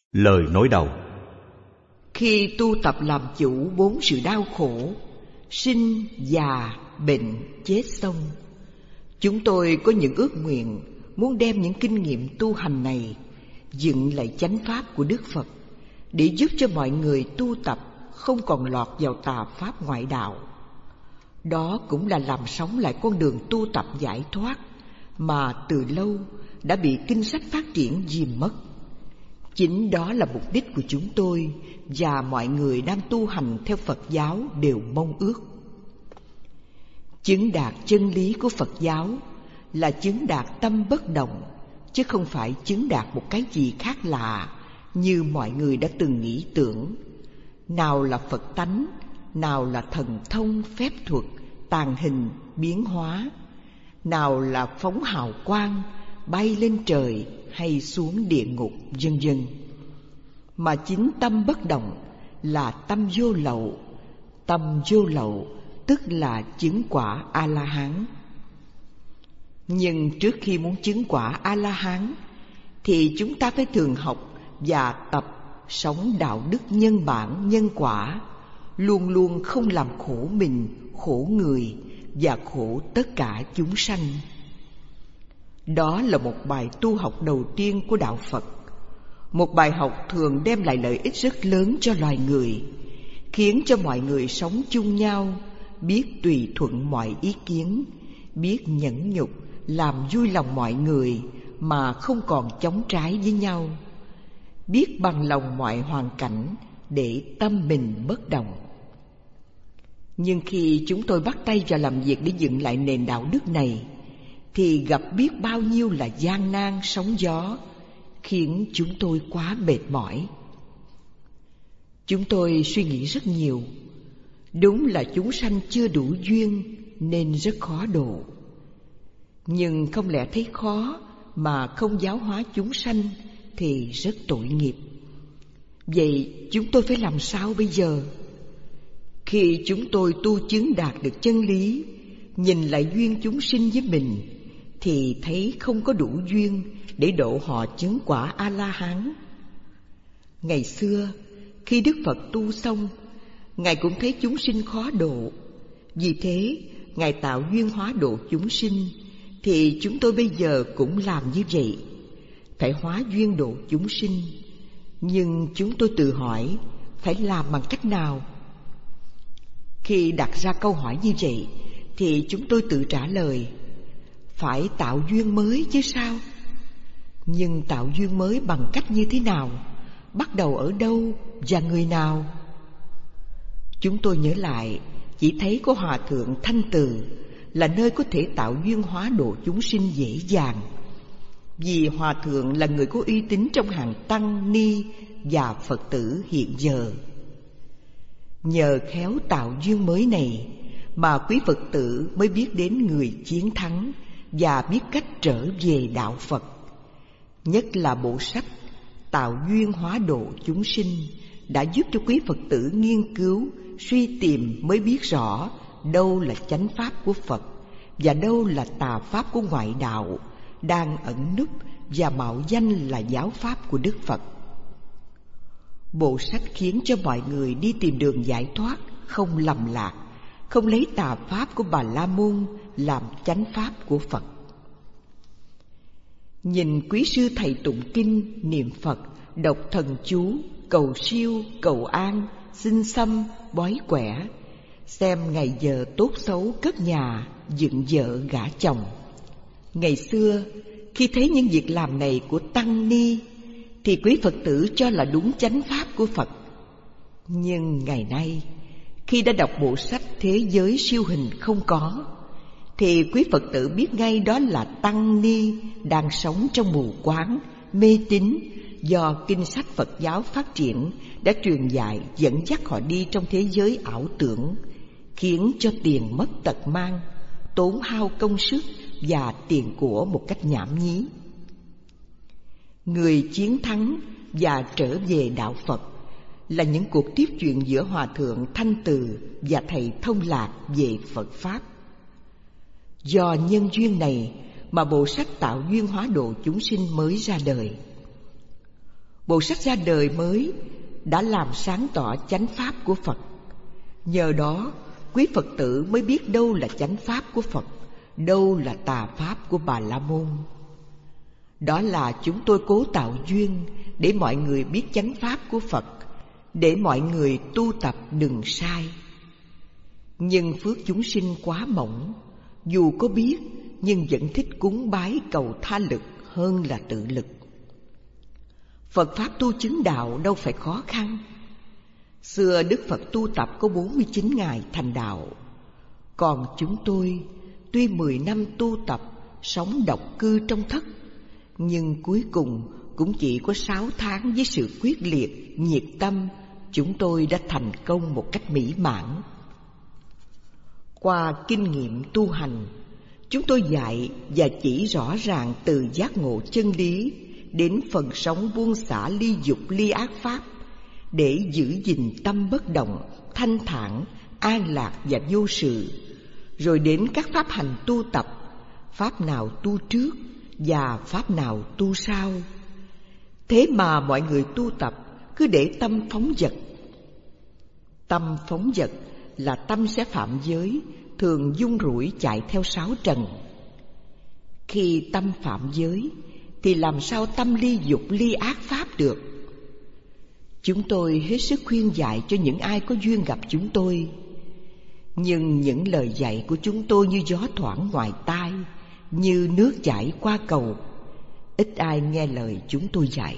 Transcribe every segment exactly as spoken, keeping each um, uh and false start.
Lời nói đầu. Khi tu tập làm chủ bốn sự đau khổ, sinh, già, bệnh, chết xong, chúng tôi có những ước nguyện muốn đem những kinh nghiệm tu hành này dựng lại chánh pháp của Đức Phật, để giúp cho mọi người tu tập không còn lọt vào tà pháp ngoại đạo. Đó cũng là làm sống lại con đường tu tập giải thoát mà từ lâu đã bị kinh sách phát triển dìm mất. Chính đó là mục đích của chúng tôi và mọi người đang tu hành theo Phật giáo đều mong ước. Chứng đạt chân lý của Phật giáo là chứng đạt tâm bất động, chứ không phải chứng đạt một cái gì khác lạ như mọi người đã từng nghĩ tưởng. Nào là Phật tánh, nào là thần thông, phép thuật, tàng hình, biến hóa, nào là phóng hào quang, bay lên trời hay xuống địa ngục, vân vân. Mà chính tâm bất động là tâm vô lậu. Tâm vô lậu tức là chứng quả A-la-hán. Nhưng trước khi muốn chứng quả A-la-hán thì chúng ta phải thường học và tập sống đạo đức nhân bản, nhân quả, luôn luôn không làm khổ mình, khổ người và khổ tất cả chúng sanh. Đó là một bài tu học đầu tiên của đạo Phật, một bài học thường đem lại lợi ích rất lớn cho loài người, khiến cho mọi người sống chung nhau, biết tùy thuận mọi ý kiến, biết nhẫn nhục làm vui lòng mọi người mà không còn chống trái với nhau, biết bằng lòng mọi hoàn cảnh để tâm mình bất động. Nhưng khi chúng tôi bắt tay vào làm việc để dựng lại nền đạo đức này, thì gặp biết bao nhiêu là gian nan sóng gió, khiến chúng tôi quá mệt mỏi. Chúng tôi suy nghĩ rất nhiều. Đúng là chúng sanh chưa đủ duyên nên rất khó độ. Nhưng không lẽ thấy khó mà không giáo hóa chúng sanh thì rất tội nghiệp. Vậy chúng tôi phải làm sao bây giờ? Khi chúng tôi tu chứng đạt được chân lý, nhìn lại duyên chúng sinh với mình, thì thấy không có đủ duyên để độ họ chứng quả A-la-hán. Ngày xưa, khi Đức Phật tu xong, Ngài cũng thấy chúng sinh khó độ. Vì thế, Ngài tạo duyên hóa độ chúng sinh, thì chúng tôi bây giờ cũng làm như vậy, phải hóa duyên độ chúng sinh. Nhưng chúng tôi tự hỏi, phải làm bằng cách nào? Khi đặt ra câu hỏi như vậy, thì chúng tôi tự trả lời, phải tạo duyên mới chứ sao? Nhưng tạo duyên mới bằng cách như thế nào? Bắt đầu ở đâu và người nào? Chúng tôi nhớ lại, chỉ thấy có Hòa Thượng Thanh Từ là nơi có thể tạo duyên hóa độ chúng sinh dễ dàng. Vì Hòa Thượng là người có uy tín trong hàng Tăng, Ni và Phật tử hiện giờ. Nhờ khéo tạo duyên mới này mà quý Phật tử mới biết đến người chiến thắng và biết cách trở về đạo Phật. Nhất là bộ sách Tạo duyên hóa độ chúng sinh đã giúp cho quý Phật tử nghiên cứu, suy tìm mới biết rõ đâu là chánh pháp của Phật và đâu là tà pháp của ngoại đạo đang ẩn núp và mạo danh là giáo pháp của Đức Phật. Bộ sách khiến cho mọi người đi tìm đường giải thoát không lầm lạc, không lấy tà pháp của Bà La Môn làm chánh pháp của Phật. Nhìn quý sư thầy tụng kinh, niệm Phật, đọc thần chú, cầu siêu, cầu an, xin xăm, bói quẻ, xem ngày giờ tốt xấu cất nhà, dựng vợ gả chồng. Ngày xưa, khi thấy những việc làm này của Tăng Ni, thì quý Phật tử cho là đúng chánh pháp của Phật. Nhưng ngày nay, khi đã đọc bộ sách Thế giới siêu hình không có, thì quý Phật tử biết ngay đó là Tăng Ni đang sống trong mù quáng, mê tín, do kinh sách Phật giáo phát triển đã truyền dạy dẫn dắt họ đi trong thế giới ảo tưởng, khiến cho tiền mất tật mang, tốn hao công sức và tiền của một cách nhảm nhí. Người chiến thắng và trở về đạo Phật là những cuộc tiếp chuyện giữa Hòa Thượng Thanh Từ và Thầy Thông Lạc về Phật Pháp. Do nhân duyên này mà bộ sách Tạo duyên hóa độ chúng sinh mới ra đời. Bộ sách ra đời mới đã làm sáng tỏ chánh pháp của Phật. Nhờ đó, quý Phật tử mới biết đâu là chánh pháp của Phật, đâu là tà pháp của Bà La Môn. Đó là chúng tôi cố tạo duyên để mọi người biết chánh pháp của Phật, để mọi người tu tập đừng sai. Nhưng phước chúng sinh quá mỏng, dù có biết nhưng vẫn thích cúng bái cầu tha lực hơn là tự lực. Phật pháp tu chứng đạo đâu phải khó khăn. Xưa Đức Phật tu tập có bốn mươi chín ngày thành đạo. Còn chúng tôi tuy mười năm tu tập, sống độc cư trong thất, nhưng cuối cùng cũng chỉ có sáu tháng với sự quyết liệt, nhiệt tâm, chúng tôi đã thành công một cách mỹ mãn. Qua kinh nghiệm tu hành, chúng tôi dạy và chỉ rõ ràng từ giác ngộ chân lý đến phần sống buông xả ly dục ly ác pháp, để giữ gìn tâm bất động, thanh thản, an lạc và vô sự. Rồi đến các pháp hành tu tập, pháp nào tu trước và pháp nào tu sau. Thế mà mọi người tu tập cứ để tâm phóng dật. Tâm phóng dật là tâm sẽ phạm giới, thường dung rủi chạy theo sáu trần. Khi tâm phạm giới thì làm sao tâm ly dục ly ác pháp được? Chúng tôi hết sức khuyên dạy cho những ai có duyên gặp chúng tôi. Nhưng những lời dạy của chúng tôi như gió thoảng ngoài tai, như nước chảy qua cầu. Ít ai nghe lời chúng tôi dạy.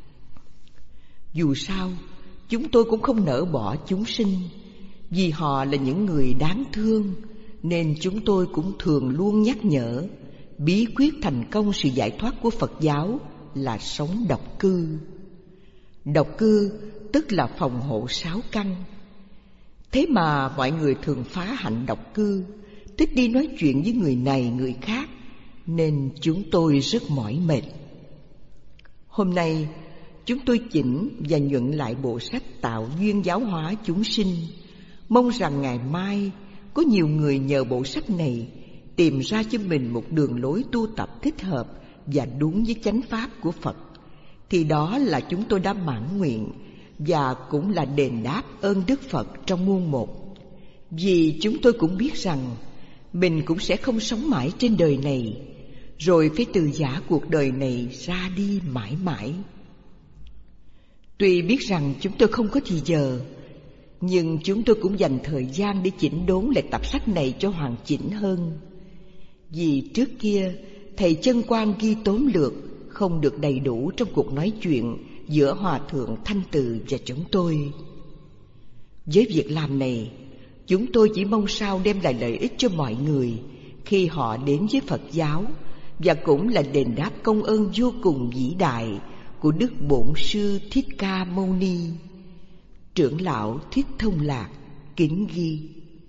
Dù sao, chúng tôi cũng không nỡ bỏ chúng sinh, vì họ là những người đáng thương, nên chúng tôi cũng thường luôn nhắc nhở bí quyết thành công sự giải thoát của Phật giáo là sống độc cư. Độc cư tức là phòng hộ sáu căn. Thế mà mọi người thường phá hạnh độc cư, thích đi nói chuyện với người này người khác, nên chúng tôi rất mỏi mệt. Hôm nay chúng tôi chỉnh và nhuận lại bộ sách Tạo duyên giáo hóa chúng sinh, mong rằng ngày mai có nhiều người nhờ bộ sách này tìm ra cho mình một đường lối tu tập thích hợp và đúng với chánh pháp của Phật. Thì đó là chúng tôi đã mãn nguyện, và cũng là đền đáp ơn Đức Phật trong muôn một. Vì chúng tôi cũng biết rằng mình cũng sẽ không sống mãi trên đời này, rồi phải từ giã cuộc đời này ra đi mãi mãi. Tuy biết rằng chúng tôi không có thì giờ, nhưng chúng tôi cũng dành thời gian để chỉnh đốn lại tập sách này cho hoàn chỉnh hơn. Vì trước kia thầy Chân Quang ghi tóm lược không được đầy đủ trong cuộc nói chuyện giữa Hòa Thượng Thanh Từ và chúng tôi. Với việc làm này, chúng tôi chỉ mong sao đem lại lợi ích cho mọi người khi họ đến với Phật giáo, và cũng là đền đáp công ơn vô cùng vĩ đại của Đức Bổn Sư Thích Ca Mâu Ni. Trưởng lão Thích Thông Lạc kính ghi.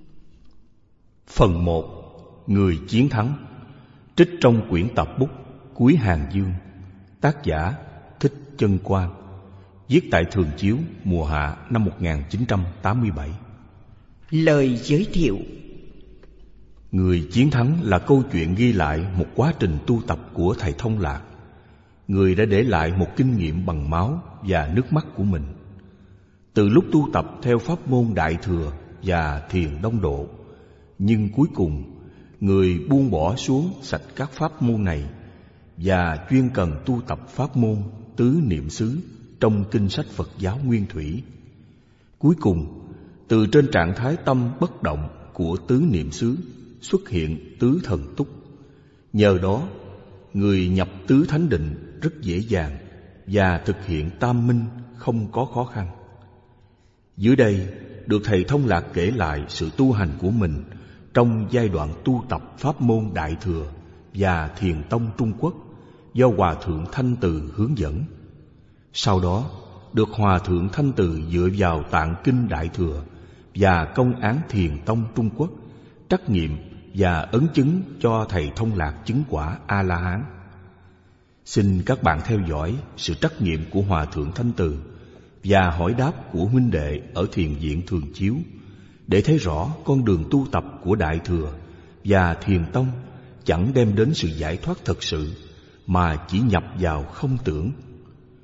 Phần một. Người chiến thắng. Trích trong quyển tập bút Cuối Hàng Dương. Tác giả Thích Chân Quang. Viết tại Thường Chiếu mùa hạ năm một nghìn chín trăm tám mươi bảy. Lời giới thiệu. Người chiến thắng là câu chuyện ghi lại một quá trình tu tập của thầy Thông Lạc. Người đã để lại một kinh nghiệm bằng máu và nước mắt của mình. Từ lúc tu tập theo pháp môn Đại Thừa và Thiền Đông Độ, nhưng cuối cùng người buông bỏ xuống sạch các pháp môn này và chuyên cần tu tập pháp môn Tứ Niệm xứ trong kinh sách Phật giáo Nguyên Thủy. Cuối cùng, từ trên trạng thái tâm bất động của Tứ Niệm xứ xuất hiện Tứ Thần Túc. Nhờ đó, người nhập Tứ Thánh Định rất dễ dàng và thực hiện tam minh không có khó khăn. Dưới đây được thầy Thông Lạc kể lại sự tu hành của mình trong giai đoạn tu tập pháp môn Đại Thừa và Thiền Tông Trung Quốc do Hòa Thượng Thanh Từ hướng dẫn. Sau đó được Hòa Thượng Thanh Từ dựa vào Tạng Kinh Đại Thừa và công án Thiền Tông Trung Quốc trắc nghiệm và ấn chứng cho thầy Thông Lạc chứng quả A-la-hán. Xin các bạn theo dõi sự trắc nghiệm của Hòa Thượng Thanh Từ và hỏi đáp của huynh đệ ở Thiền viện Thường Chiếu để thấy rõ con đường tu tập của Đại Thừa và Thiền Tông chẳng đem đến sự giải thoát thật sự, mà chỉ nhập vào không tưởng.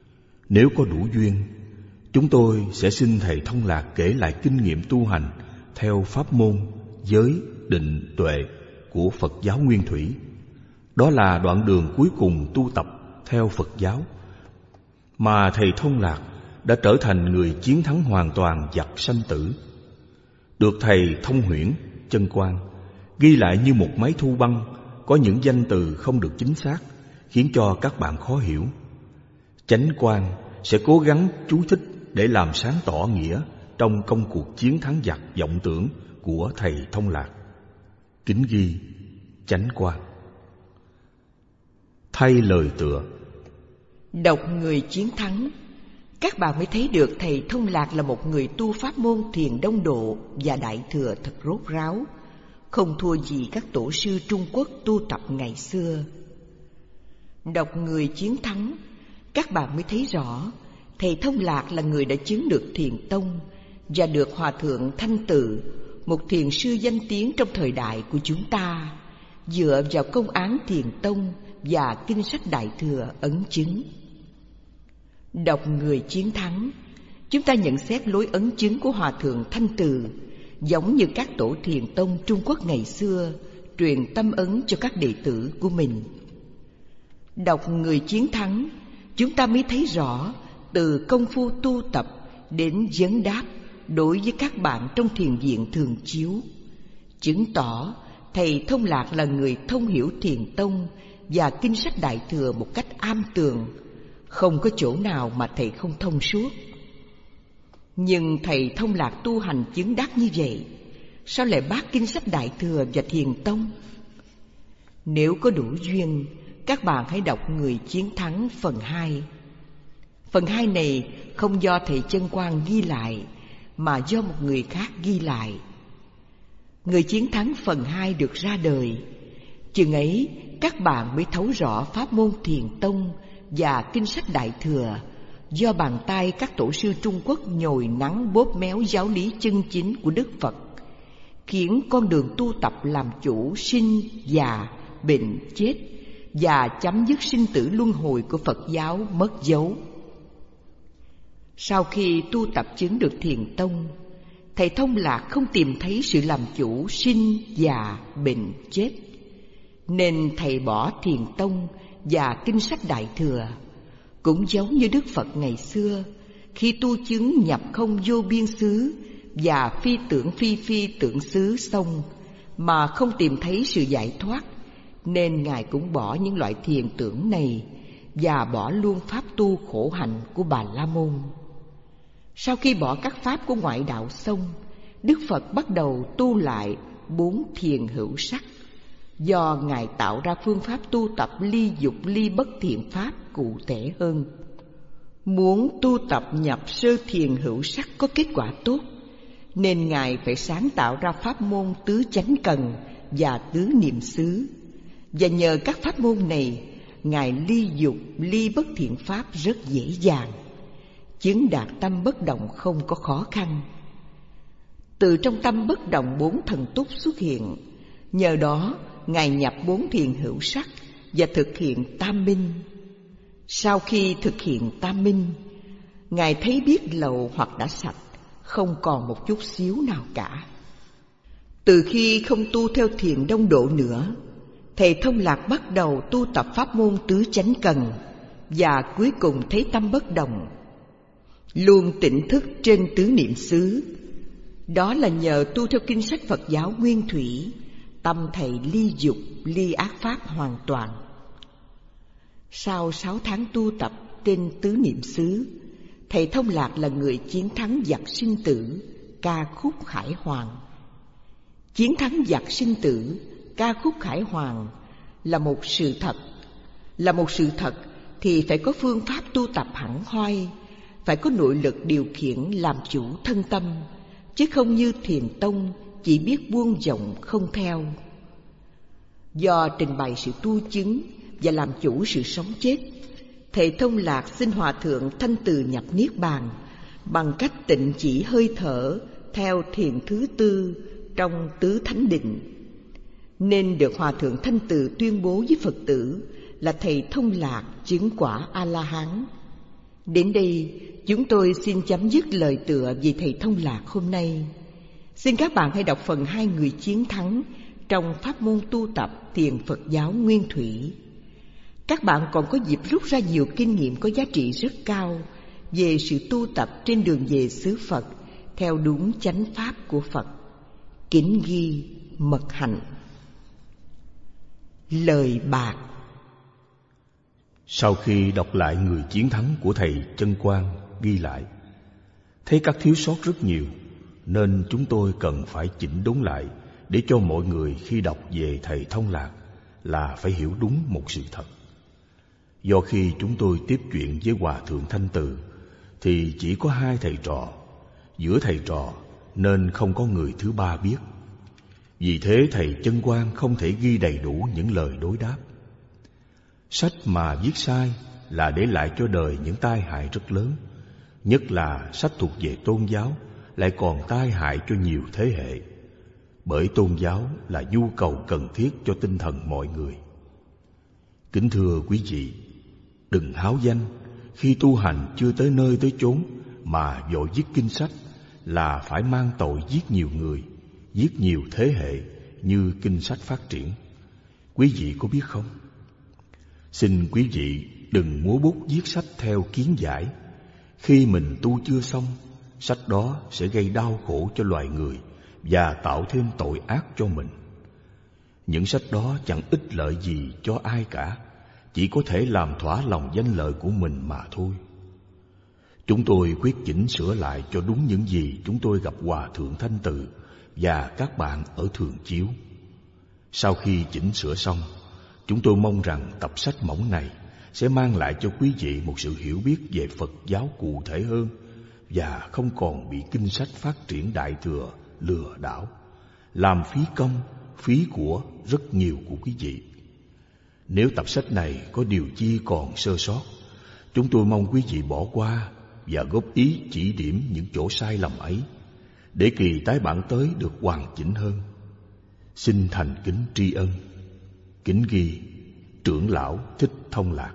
Nếu có đủ duyên, chúng tôi sẽ xin thầy Thông Lạc kể lại kinh nghiệm tu hành theo pháp môn giới, định, tuệ của Phật giáo Nguyên Thủy. Đó là đoạn đường cuối cùng tu tập theo Phật giáo, mà thầy Thông Lạc đã trở thành người chiến thắng hoàn toàn giặc sanh tử. Được thầy Thông Huyễn, Chân Quang ghi lại như một máy thu băng, có những danh từ không được chính xác, khiến cho các bạn khó hiểu. Chánh Quang sẽ cố gắng chú thích để làm sáng tỏ nghĩa trong công cuộc chiến thắng giặc vọng tưởng của thầy Thông Lạc. Kính ghi Chánh Quang. Thay lời tựa. Đọc Người Chiến Thắng, các bạn mới thấy được thầy Thông Lạc là một người tu pháp môn thiền đông độ và đại thừa thật rốt ráo, không thua gì các tổ sư Trung Quốc tu tập ngày xưa. Đọc Người Chiến Thắng, các bạn mới thấy rõ thầy Thông Lạc là người đã chứng được thiền tông và được Hòa thượng Thanh Từ, một thiền sư danh tiếng trong thời đại của chúng ta, dựa vào công án thiền tông và kinh sách đại thừa ấn chứng. Đọc Người Chiến Thắng, chúng ta nhận xét lối ấn chứng của Hòa thượng Thanh Từ giống như các tổ thiền tông Trung Quốc ngày xưa truyền tâm ấn cho các đệ tử của mình. Đọc Người Chiến Thắng, chúng ta mới thấy rõ từ công phu tu tập đến vấn đáp đối với các bạn trong thiền viện thường chiếu, chứng tỏ thầy Thông Lạc là người thông hiểu thiền tông và kinh sách đại thừa một cách am tường, không có chỗ nào mà thầy không thông suốt. Nhưng thầy Thông Lạc tu hành chứng đắc như vậy, sao lại bác kinh sách đại thừa và thiền tông? Nếu có đủ duyên, các bạn hãy đọc Người Chiến Thắng phần hai. Phần hai này không do thầy Chân Quang ghi lại, mà do một người khác ghi lại. Người Chiến Thắng phần hai được ra đời, chừng ấy các bạn mới thấu rõ pháp môn thiền tông và kinh sách đại thừa do bàn tay các tổ sư Trung Quốc nhồi nắng bóp méo giáo lý chân chính của Đức Phật, khiến con đường tu tập làm chủ sinh, già, bệnh, chết và chấm dứt sinh tử luân hồi của Phật giáo mất dấu. Sau khi tu tập chứng được thiền tông, thầy Thông Lạc không tìm thấy sự làm chủ sinh, già, bệnh, chết, nên thầy bỏ thiền tông và kinh sách đại thừa. Cũng giống như Đức Phật ngày xưa, khi tu chứng nhập không vô biên xứ và phi tưởng phi phi tưởng xứ xong mà không tìm thấy sự giải thoát, nên Ngài cũng bỏ những loại thiền tưởng này và bỏ luôn pháp tu khổ hạnh của Bà La Môn. Sau khi bỏ các pháp của ngoại đạo xong, Đức Phật bắt đầu tu lại bốn thiền hữu sắc, do Ngài tạo ra phương pháp tu tập ly dục ly bất thiện pháp cụ thể hơn. Muốn tu tập nhập sơ thiền hữu sắc có kết quả tốt, nên Ngài phải sáng tạo ra pháp môn tứ chánh cần và tứ niệm xứ. Và nhờ các pháp môn này, Ngài ly dục ly bất thiện pháp rất dễ dàng, chứng đạt tâm bất động không có khó khăn. Từ trong tâm bất động bốn thần túc xuất hiện, nhờ đó Ngài nhập bốn thiền hữu sắc và thực hiện tam minh. Sau khi thực hiện tam minh, Ngài thấy biết lậu hoặc đã sạch, không còn một chút xíu nào cả. Từ khi không tu theo thiền đông độ nữa, thầy Thông Lạc bắt đầu tu tập pháp môn tứ chánh cần và cuối cùng thấy tâm bất động, luôn tỉnh thức trên tứ niệm xứ. Đó là nhờ tu theo kinh sách Phật giáo Nguyên Thủy, tâm thầy ly dục ly ác pháp hoàn toàn. Sau sáu tháng tu tập trên tứ niệm xứ, thầy Thông Lạc là người chiến thắng giặc sinh tử, ca khúc Khải Hoàng. Chiến thắng giặc sinh tử, ca khúc Khải Hoàng là một sự thật. Là một sự thật thì phải có phương pháp tu tập hẳn hoi, phải có nội lực điều khiển làm chủ thân tâm, chứ không như thiền tông chỉ biết buông vọng không theo. Do trình bày sự tu chứng và làm chủ sự sống chết, thầy Thông Lạc xin Hòa thượng Thanh Từ nhập niết bàn bằng cách tịnh chỉ hơi thở theo thiền thứ tư trong tứ thánh định, nên được Hòa thượng Thanh Từ tuyên bố với Phật tử là thầy Thông Lạc chứng quả A La Hán. Đến đây, chúng tôi xin chấm dứt lời tựa về Thầy Thông Lạc hôm nay. Xin các bạn hãy đọc phần hai Người Chiến Thắng trong pháp môn tu tập Thiền Phật giáo Nguyên Thủy. Các bạn còn có dịp rút ra nhiều kinh nghiệm có giá trị rất cao về sự tu tập trên đường về xứ Phật theo đúng chánh pháp của Phật. Kính ghi mật hạnh. Lời bạc. Sau khi đọc lại Người Chiến Thắng của thầy Chân Quang ghi lại, thấy các thiếu sót rất nhiều, nên chúng tôi cần phải chỉnh đốn lại để cho mọi người khi đọc về thầy Thông Lạc là phải hiểu đúng một sự thật. Do khi chúng tôi tiếp chuyện với Hòa Thượng Thanh Từ thì chỉ có hai thầy trò, giữa thầy trò nên không có người thứ ba biết. Vì thế thầy Chân Quang không thể ghi đầy đủ những lời đối đáp. Sách mà viết sai là để lại cho đời những tai hại rất lớn, nhất là sách thuộc về tôn giáo lại còn tai hại cho nhiều thế hệ. Bởi tôn giáo là nhu cầu cần thiết cho tinh thần mọi người. Kính thưa quý vị, đừng háo danh khi tu hành chưa tới nơi tới chốn mà vội viết kinh sách là phải mang tội giết nhiều người, giết nhiều thế hệ như kinh sách phát triển. Quý vị có biết không? Xin quý vị đừng múa bút viết sách theo kiến giải. Khi mình tu chưa xong, sách đó sẽ gây đau khổ cho loài người và tạo thêm tội ác cho mình. Những sách đó chẳng ích lợi gì cho ai cả, chỉ có thể làm thỏa lòng danh lợi của mình mà thôi. Chúng tôi quyết chỉnh sửa lại cho đúng những gì chúng tôi gặp Hòa Thượng Thanh Từ và các bạn ở Thường Chiếu. Sau khi chỉnh sửa xong, chúng tôi mong rằng tập sách mỏng này sẽ mang lại cho quý vị một sự hiểu biết về Phật giáo cụ thể hơn và không còn bị kinh sách phát triển đại thừa lừa đảo, làm phí công, phí của rất nhiều của quý vị. Nếu tập sách này có điều chi còn sơ sót, chúng tôi mong quý vị bỏ qua và góp ý chỉ điểm những chỗ sai lầm ấy, để kỳ tái bản tới được hoàn chỉnh hơn. Xin thành kính tri ân. Kính ghi Trưởng lão Thích Thông Lạc.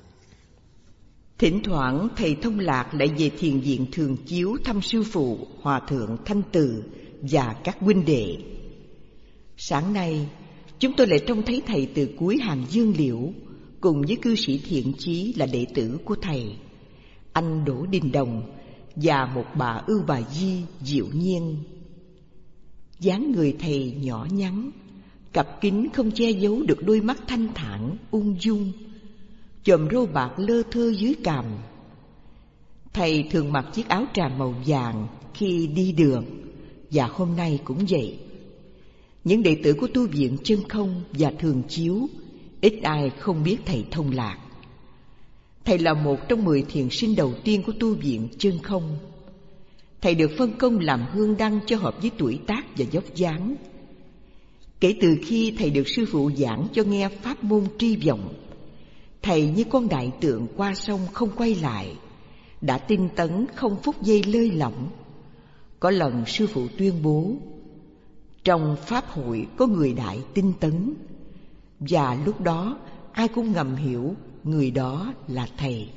Thỉnh thoảng thầy Thông Lạc lại về thiền viện Thường Chiếu thăm sư phụ Hòa Thượng Thanh Từ và các huynh đệ. Sáng nay chúng tôi lại trông thấy thầy từ cuối hàng Dương Liễu cùng với cư sĩ Thiện Chí là đệ tử của thầy, anh Đỗ Đình Đồng và một bà Ưu Bà Di Diệu Nhiên. Dáng người thầy nhỏ nhắn, cặp kính không che giấu được đôi mắt thanh thản ung dung, chòm râu bạc lơ thơ dưới cằm. Thầy thường mặc chiếc áo tràm màu vàng khi đi đường, và hôm nay cũng vậy. Những đệ tử của tu viện Chân Không và Thường Chiếu ít ai không biết thầy Thông Lạc. Thầy là một trong mười thiền sinh đầu tiên của tu viện Chân Không. Thầy được phân công làm hương đăng cho hợp với tuổi tác và dốc dáng. Kể từ khi thầy được sư phụ giảng cho nghe pháp môn tri vọng, thầy như con đại tượng qua sông không quay lại, đã tinh tấn không phút giây lơi lỏng. Có lần sư phụ tuyên bố, trong pháp hội có người đại tinh tấn, và lúc đó ai cũng ngầm hiểu người đó là thầy.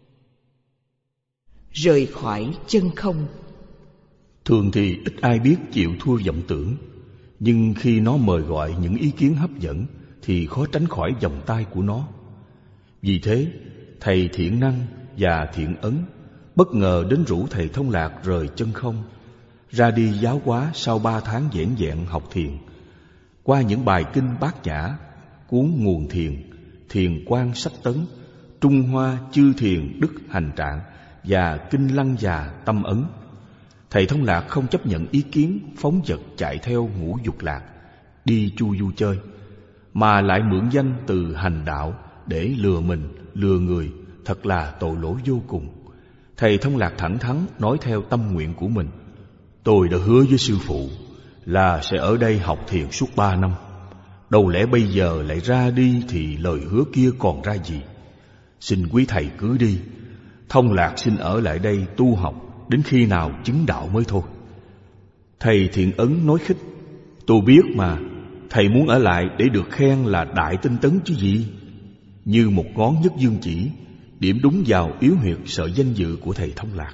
Rời khỏi chân không. Thường thì ít ai biết chịu thua vọng tưởng, nhưng khi nó mời gọi những ý kiến hấp dẫn thì khó tránh khỏi vòng tay của nó. Vì thế, thầy Thiện Năng và Thiện Ấn bất ngờ đến rủ thầy Thông Lạc rời chân không, ra đi giáo hóa sau ba tháng vẻn vẹn học thiền, qua những bài kinh Bát Nhã, cuốn Nguồn Thiền, Thiền Quang Sách Tấn, Trung Hoa Chư Thiền Đức Hành Trạng và Kinh Lăng Già Tâm Ấn. Thầy Thông Lạc không chấp nhận ý kiến phóng dật chạy theo ngũ dục lạc, đi chu du chơi, mà lại mượn danh từ hành đạo để lừa mình, lừa người, thật là tội lỗi vô cùng. Thầy Thông Lạc thẳng thắn nói theo tâm nguyện của mình: tôi đã hứa với sư phụ là sẽ ở đây học thiền suốt ba năm. Đâu lẽ bây giờ lại ra đi thì lời hứa kia còn ra gì? Xin quý thầy cứ đi, Thông Lạc xin ở lại đây tu học đến khi nào chứng đạo mới thôi. Thầy Thiện Ấn nói khích: tôi biết mà, thầy muốn ở lại để được khen là đại tinh tấn chứ gì. Như một ngón nhất dương chỉ, điểm đúng vào yếu huyệt sợ danh dự của thầy Thông Lạc.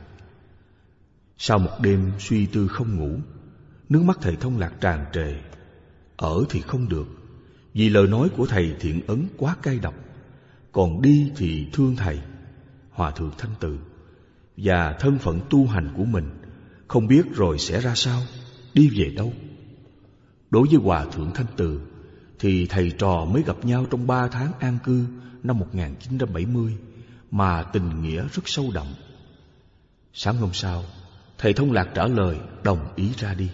Sau một đêm suy tư không ngủ, nước mắt thầy Thông Lạc tràn trề. Ở thì không được, vì lời nói của thầy Thiện Ấn quá cay độc, còn đi thì thương thầy, Hòa thượng Thanh Từ, và thân phận tu hành của mình không biết rồi sẽ ra sao, đi về đâu. Đối với Hòa thượng Thanh Từ thì thầy trò mới gặp nhau trong ba tháng an cư năm một nghìn chín trăm bảy mươi, mà tình nghĩa rất sâu đậm. Sáng hôm sau, thầy Thông Lạc trả lời đồng ý ra đi.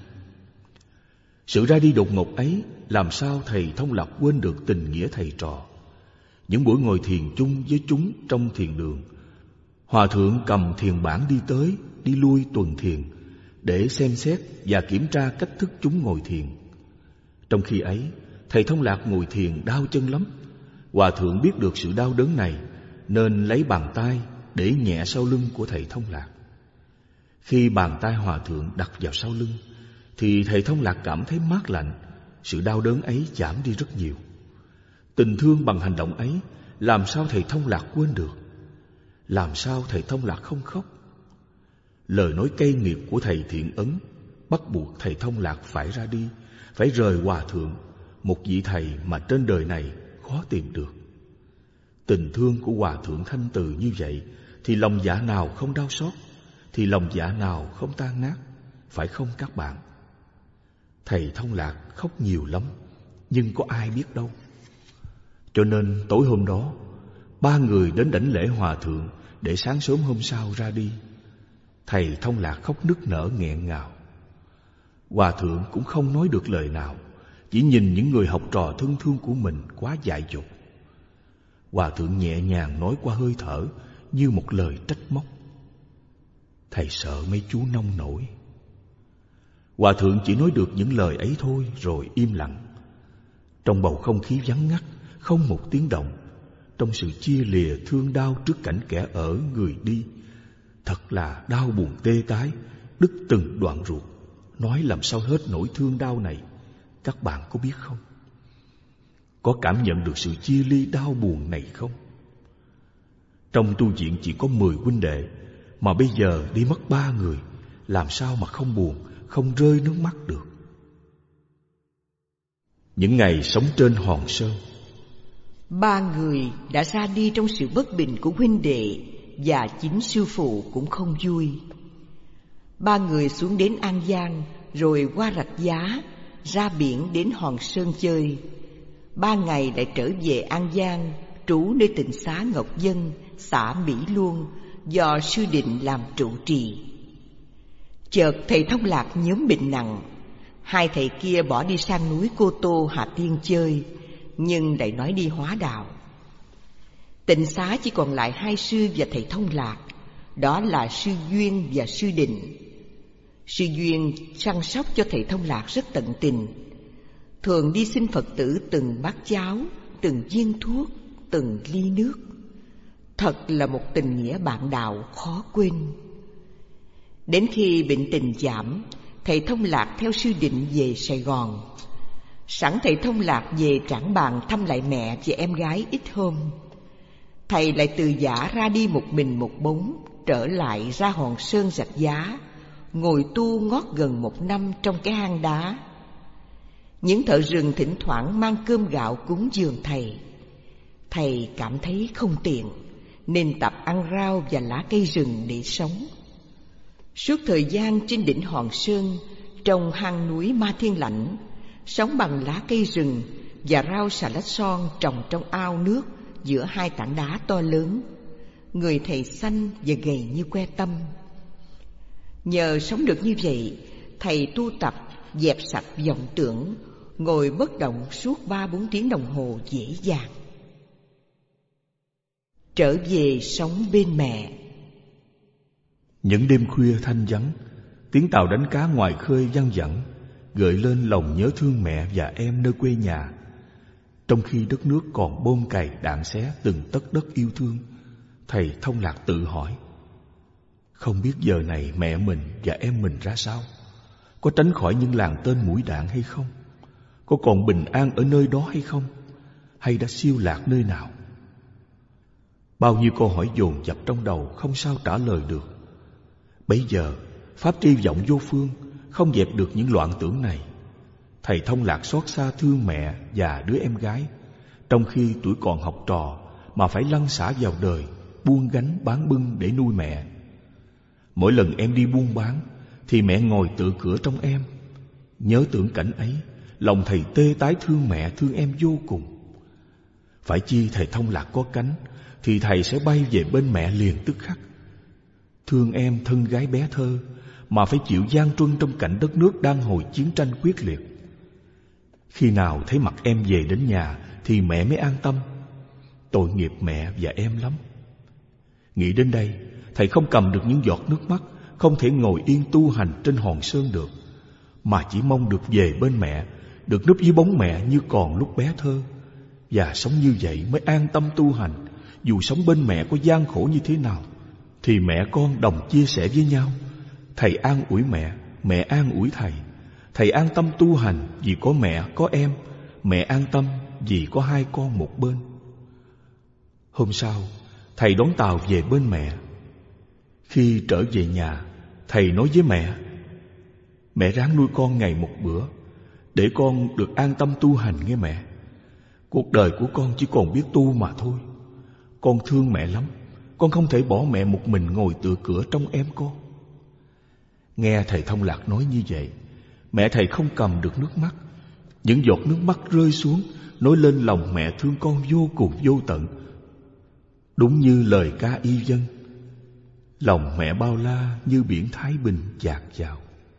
Sự ra đi đột ngột ấy làm sao thầy Thông Lạc quên được tình nghĩa thầy trò. Những buổi ngồi thiền chung với chúng trong thiền đường, Hòa thượng cầm thiền bản đi tới, đi lui tuần thiền để xem xét và kiểm tra cách thức chúng ngồi thiền. Trong khi ấy, thầy Thông Lạc ngồi thiền đau chân lắm. Hòa thượng biết được sự đau đớn này nên lấy bàn tay để nhẹ sau lưng của thầy Thông Lạc. Khi bàn tay Hòa thượng đặt vào sau lưng thì thầy Thông Lạc cảm thấy mát lạnh, sự đau đớn ấy giảm đi rất nhiều. Tình thương bằng hành động ấy làm sao thầy Thông Lạc quên được? Làm sao thầy Thông Lạc không khóc? Lời nói cay nghiệt của thầy Thiện Ấn bắt buộc thầy Thông Lạc phải ra đi, phải rời Hòa thượng, một vị thầy mà trên đời này khó tìm được. Tình thương của Hòa thượng Thanh Từ như vậy thì lòng dạ nào không đau xót, thì lòng dạ nào không tan nát, phải không các bạn? Thầy Thông Lạc khóc nhiều lắm, nhưng có ai biết đâu. Cho nên tối hôm đó, ba người đến đảnh lễ Hòa thượng để sáng sớm hôm sau ra đi. Thầy Thông Lạc khóc nức nở nghẹn ngào. Hòa thượng cũng không nói được lời nào, chỉ nhìn những người học trò thân thương của mình quá dại dột. Hòa thượng nhẹ nhàng nói qua hơi thở như một lời trách móc: thầy sợ mấy chú nông nổi. Hòa thượng chỉ nói được những lời ấy thôi rồi im lặng. Trong bầu không khí vắng ngắt, không một tiếng động, trong sự chia lìa thương đau trước cảnh kẻ ở người đi, thật là đau buồn tê tái, đứt từng đoạn ruột. Nói làm sao hết nỗi thương đau này, các bạn có biết không? Có cảm nhận được sự chia ly đau buồn này không? Trong tu viện chỉ có mười huynh đệ, mà bây giờ đi mất ba người, làm sao mà không buồn, không rơi nước mắt được. Những ngày sống trên Hòn Sơn, ba người đã ra đi trong sự bất bình của huynh đệ, và chính sư phụ cũng không vui. Ba người xuống đến An Giang, rồi qua Rạch Giá, ra biển đến Hòn Sơn chơi. Ba ngày lại trở về An Giang, trú nơi tịnh xá Ngọc Dân, xã Mỹ Luông, do sư Định làm trụ trì. Chợt thầy Thông Lạc nhóm bệnh nặng. Hai thầy kia bỏ đi sang núi Cô Tô Hà Tiên chơi, nhưng lại nói đi hóa đạo. Tịnh xá chỉ còn lại hai sư và thầy Thông Lạc, đó là sư Duyên và sư Định. Sư Duyên săn sóc cho thầy Thông Lạc rất tận tình, thường đi xin Phật tử từng bát cháo, từng viên thuốc, từng ly nước. Thật là một tình nghĩa bạn đạo khó quên. Đến khi bệnh tình giảm, thầy Thông Lạc theo sư Định về Sài Gòn. Sẵn thầy Thông Lạc về Trảng Bàng thăm lại mẹ và em gái ít hôm, thầy lại từ giã ra đi một mình một bóng, trở lại ra Hòn Sơn Rạch Giá, ngồi tu ngót gần một năm trong cái hang đá. Những thợ rừng thỉnh thoảng mang cơm gạo cúng dường thầy. Thầy cảm thấy không tiện, nên tập ăn rau và lá cây rừng để sống. Suốt thời gian trên đỉnh Hòn Sơn, trong hang núi Ma Thiên Lãnh, sống bằng lá cây rừng và rau xà lách son trồng trong ao nước giữa hai tảng đá to lớn. Người thầy xanh và gầy như que tăm. Nhờ sống được như vậy, thầy tu tập dẹp sạch vọng tưởng, ngồi bất động suốt ba bốn tiếng đồng hồ dễ dàng. Trở về sống bên mẹ. Những đêm khuya thanh vắng, tiếng tàu đánh cá ngoài khơi văng vẳng, gợi lên lòng nhớ thương mẹ và em nơi quê nhà. Trong khi đất nước còn bom cày đạn xé từng tấc đất yêu thương, thầy Thông Lạc tự hỏi: không biết giờ này mẹ mình và em mình ra sao? Có tránh khỏi những làng tên mũi đạn hay không? Có còn bình an ở nơi đó hay không? Hay đã siêu lạc nơi nào? Bao nhiêu câu hỏi dồn dập trong đầu không sao trả lời được. Bấy giờ pháp tri vọng vô phương, không dẹp được những loạn tưởng này. Thầy Thông Lạc xót xa thương mẹ và đứa em gái, trong khi tuổi còn học trò mà phải lăn xả vào đời, buông gánh bán bưng để nuôi mẹ. Mỗi lần em đi buôn bán thì mẹ ngồi tựa cửa trong em. Nhớ tưởng cảnh ấy, lòng thầy tê tái thương mẹ thương em vô cùng. Phải chi thầy Thông Lạc có cánh thì thầy sẽ bay về bên mẹ liền tức khắc. Thương em thân gái bé thơ mà phải chịu gian truân trong cảnh đất nước đang hồi chiến tranh quyết liệt. Khi nào thấy mặt em về đến nhà thì mẹ mới an tâm. Tội nghiệp mẹ và em lắm. Nghĩ đến đây, thầy không cầm được những giọt nước mắt, không thể ngồi yên tu hành trên hòn sơn được, mà chỉ mong được về bên mẹ, được núp dưới bóng mẹ như còn lúc bé thơ. Và sống như vậy mới an tâm tu hành. Dù sống bên mẹ có gian khổ như thế nào thì mẹ con đồng chia sẻ với nhau. Thầy an ủi mẹ, mẹ an ủi thầy. Thầy an tâm tu hành vì có mẹ có em, mẹ an tâm vì có hai con một bên. Hôm sau, thầy đón tàu về bên mẹ. Khi trở về nhà, thầy nói với mẹ: Mẹ ráng nuôi con ngày một bữa, để con được an tâm tu hành nghe mẹ. Cuộc đời của con chỉ còn biết tu mà thôi. Con thương mẹ lắm, con không thể bỏ mẹ một mình ngồi tựa cửa trong em con. Nghe thầy Thông Lạc nói như vậy, mẹ thầy không cầm được nước mắt. Những giọt nước mắt rơi xuống, nói lên lòng mẹ thương con vô cùng vô tận. Đúng như lời ca y dân: lòng mẹ bao la như biển Thái Bình dạt dào.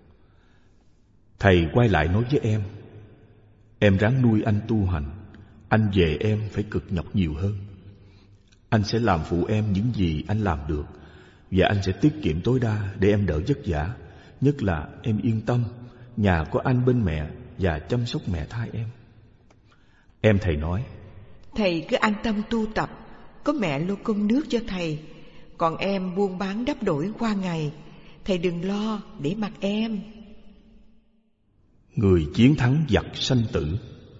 Thầy quay lại nói với em: Em ráng nuôi anh tu hành. Anh về em phải cực nhọc nhiều hơn. Anh sẽ làm phụ em những gì anh làm được, và anh sẽ tiết kiệm tối đa để em đỡ vất vả. Nhất là em yên tâm, nhà có anh bên mẹ và chăm sóc mẹ thai em. Em thầy nói: Thầy cứ an tâm tu tập, có mẹ lo cơm nước cho thầy, còn em buôn bán đắp đổi qua ngày. Thầy đừng lo để mặc em. Người chiến thắng giặc sanh tử.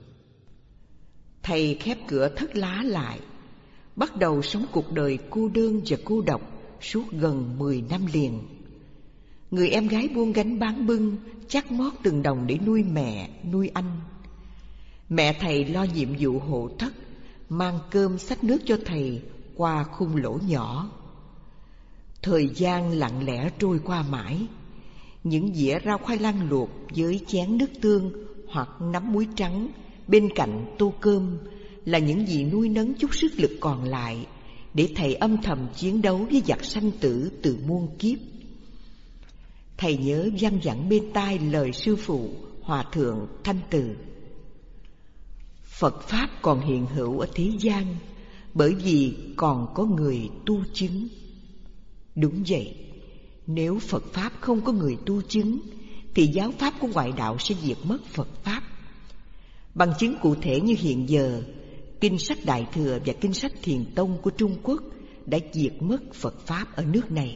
Thầy khép cửa thất lá lại, bắt đầu sống cuộc đời cô đơn và cô độc suốt gần mười năm liền. Người em gái buông gánh bán bưng, chắt mót từng đồng để nuôi mẹ, nuôi anh. Mẹ thầy lo nhiệm vụ hộ thất, mang cơm xách nước cho thầy qua khung lỗ nhỏ. Thời gian lặng lẽ trôi qua mãi. Những dĩa rau khoai lang luộc với chén nước tương hoặc nắm muối trắng bên cạnh tô cơm là những gì nuôi nấng chút sức lực còn lại để thầy âm thầm chiến đấu với giặc sanh tử từ muôn kiếp. Thầy nhớ văng vẳng bên tai lời sư phụ Hòa thượng Thanh Từ: Phật Pháp còn hiện hữu ở thế gian bởi vì còn có người tu chứng. Đúng vậy, nếu Phật Pháp không có người tu chứng thì giáo pháp của ngoại đạo sẽ diệt mất Phật Pháp. Bằng chứng cụ thể như hiện giờ, kinh sách Đại Thừa và kinh sách Thiền Tông của Trung Quốc đã diệt mất Phật Pháp ở nước này.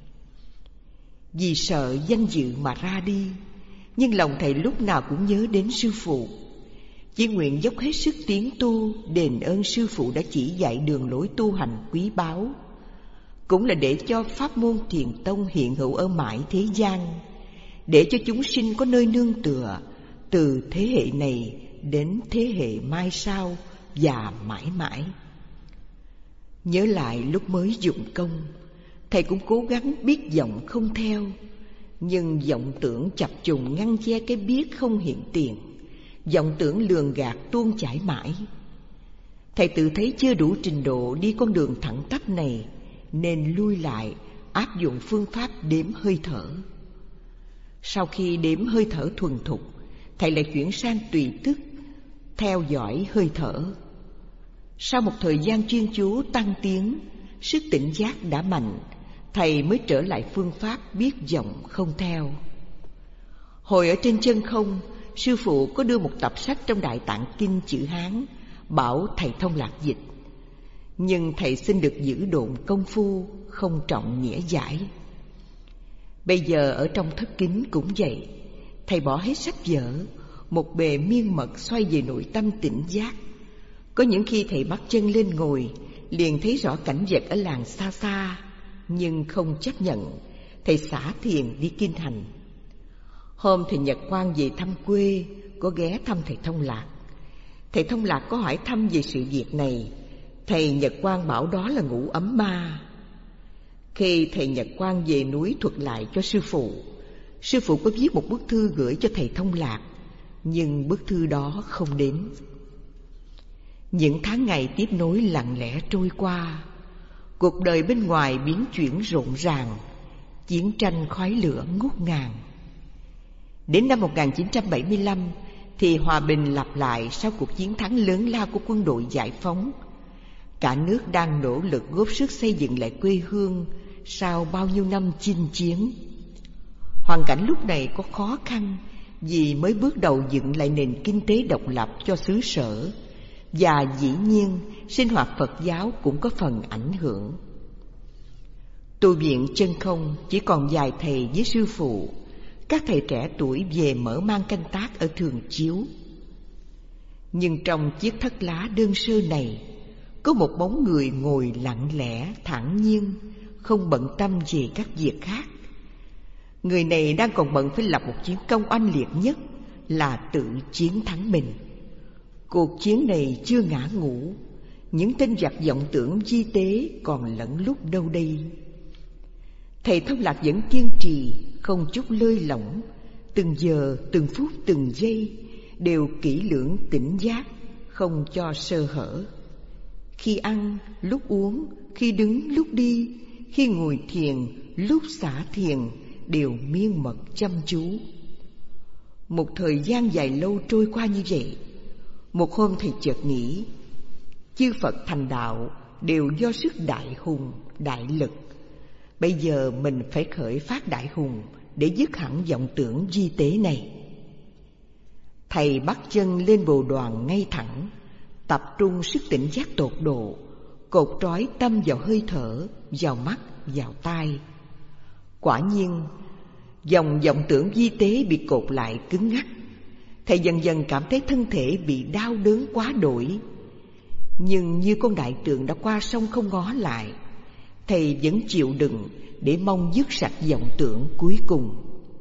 Vì sợ danh dự mà ra đi, nhưng lòng thầy lúc nào cũng nhớ đến sư phụ. Chỉ nguyện dốc hết sức tiến tu, đền ơn sư phụ đã chỉ dạy đường lối tu hành quý báu, cũng là để cho pháp môn Thiền Tông hiện hữu ở mãi thế gian, để cho chúng sinh có nơi nương tựa từ thế hệ này đến thế hệ mai sau và mãi mãi. Nhớ lại lúc mới dụng công, thầy cũng cố gắng biết vọng không theo, nhưng vọng tưởng chập trùng ngăn che cái biết không hiện tiền, vọng tưởng lường gạt tuôn chảy mãi. Thầy tự thấy chưa đủ trình độ đi con đường thẳng tắp này, nên lui lại áp dụng phương pháp đếm hơi thở. Sau khi đếm hơi thở thuần thục, thầy lại chuyển sang tùy tức theo dõi hơi thở. Sau một thời gian chuyên chú tăng tiến, sức tỉnh giác đã mạnh, thầy mới trở lại phương pháp biết vọng không theo. Hồi ở trên chân không, sư phụ có đưa một tập sách trong Đại Tạng Kinh chữ Hán, bảo thầy Thông Lạc dịch. Nhưng thầy xin được giữ độn công phu, không trọng nghĩa giải. Bây giờ ở trong thất kính cũng vậy, thầy bỏ hết sách vở, một bề miên mật xoay về nội tâm tỉnh giác. Có những khi thầy bắt chân lên ngồi, liền thấy rõ cảnh vật ở làng xa xa, nhưng không chấp nhận. Thầy xả thiền đi kinh hành. Hôm thầy Nhật Quang về thăm quê, có ghé thăm thầy Thông Lạc. Thầy Thông Lạc có hỏi thăm về sự việc này. Thầy Nhật Quang bảo đó là ngủ ấm ma. Khi thầy Nhật Quang về núi thuật lại cho sư phụ, sư phụ có viết một bức thư gửi cho thầy Thông Lạc, nhưng bức thư đó không đến. Những tháng ngày tiếp nối lặng lẽ trôi qua. Cuộc đời bên ngoài biến chuyển rộn ràng, chiến tranh khói lửa ngút ngàn. Đến năm một nghìn chín trăm bảy mươi lăm thì hòa bình lặp lại sau cuộc chiến thắng lớn lao của quân đội giải phóng. Cả nước đang nỗ lực góp sức xây dựng lại quê hương sau bao nhiêu năm chinh chiến. Hoàn cảnh lúc này có khó khăn vì mới bước đầu dựng lại nền kinh tế độc lập cho xứ sở, và dĩ nhiên sinh hoạt Phật giáo cũng có phần ảnh hưởng. Tu viện Chân Không chỉ còn vài thầy với sư phụ. Các thầy trẻ tuổi về mở mang canh tác ở Thường Chiếu. Nhưng trong chiếc thất lá đơn sơ này, có một bóng người ngồi lặng lẽ, thản nhiên, không bận tâm về các việc khác. Người này đang còn bận phải lập một chiến công oanh liệt nhất, là tự chiến thắng mình. Cuộc chiến này chưa ngã ngũ, những tên giặc vọng tưởng vi tế còn lẫn lúc đâu đây. Thầy Thông Lạc vẫn kiên trì, không chút lơi lỏng, từng giờ, từng phút, từng giây đều kỹ lưỡng tỉnh giác, không cho sơ hở. Khi ăn, lúc uống, khi đứng, lúc đi, khi ngồi thiền, lúc xả thiền, đều miên mật chăm chú. Một thời gian dài lâu trôi qua như vậy. Một hôm thầy chợt nghĩ, chư Phật thành đạo đều do sức đại hùng, đại lực. Bây giờ mình phải khởi phát đại hùng để dứt hẳn vọng tưởng vi tế này. Thầy bắt chân lên bồ đoàn ngay thẳng, tập trung sức tỉnh giác tột độ, cột trói tâm vào hơi thở, vào mắt, vào tai. Quả nhiên, dòng vọng tưởng vi tế bị cột lại cứng ngắc. Thầy dần dần cảm thấy thân thể bị đau đớn quá đổi. Nhưng như con đại tượng đã qua sông không ngó lại, thầy vẫn chịu đựng để mong dứt sạch vọng tưởng cuối cùng.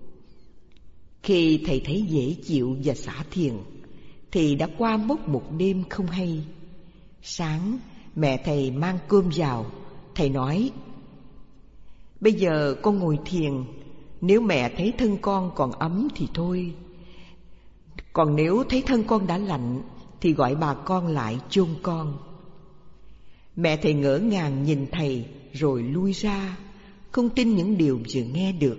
Khi thầy thấy dễ chịu và xả thiền, thì đã qua mốc một đêm không hay. Sáng, mẹ thầy mang cơm vào. Thầy nói, bây giờ con ngồi thiền, nếu mẹ thấy thân con còn ấm thì thôi. Còn nếu thấy thân con đã lạnh thì gọi bà con lại chôn con. Mẹ thầy ngỡ ngàng nhìn thầy rồi lui ra, không tin những điều vừa nghe được.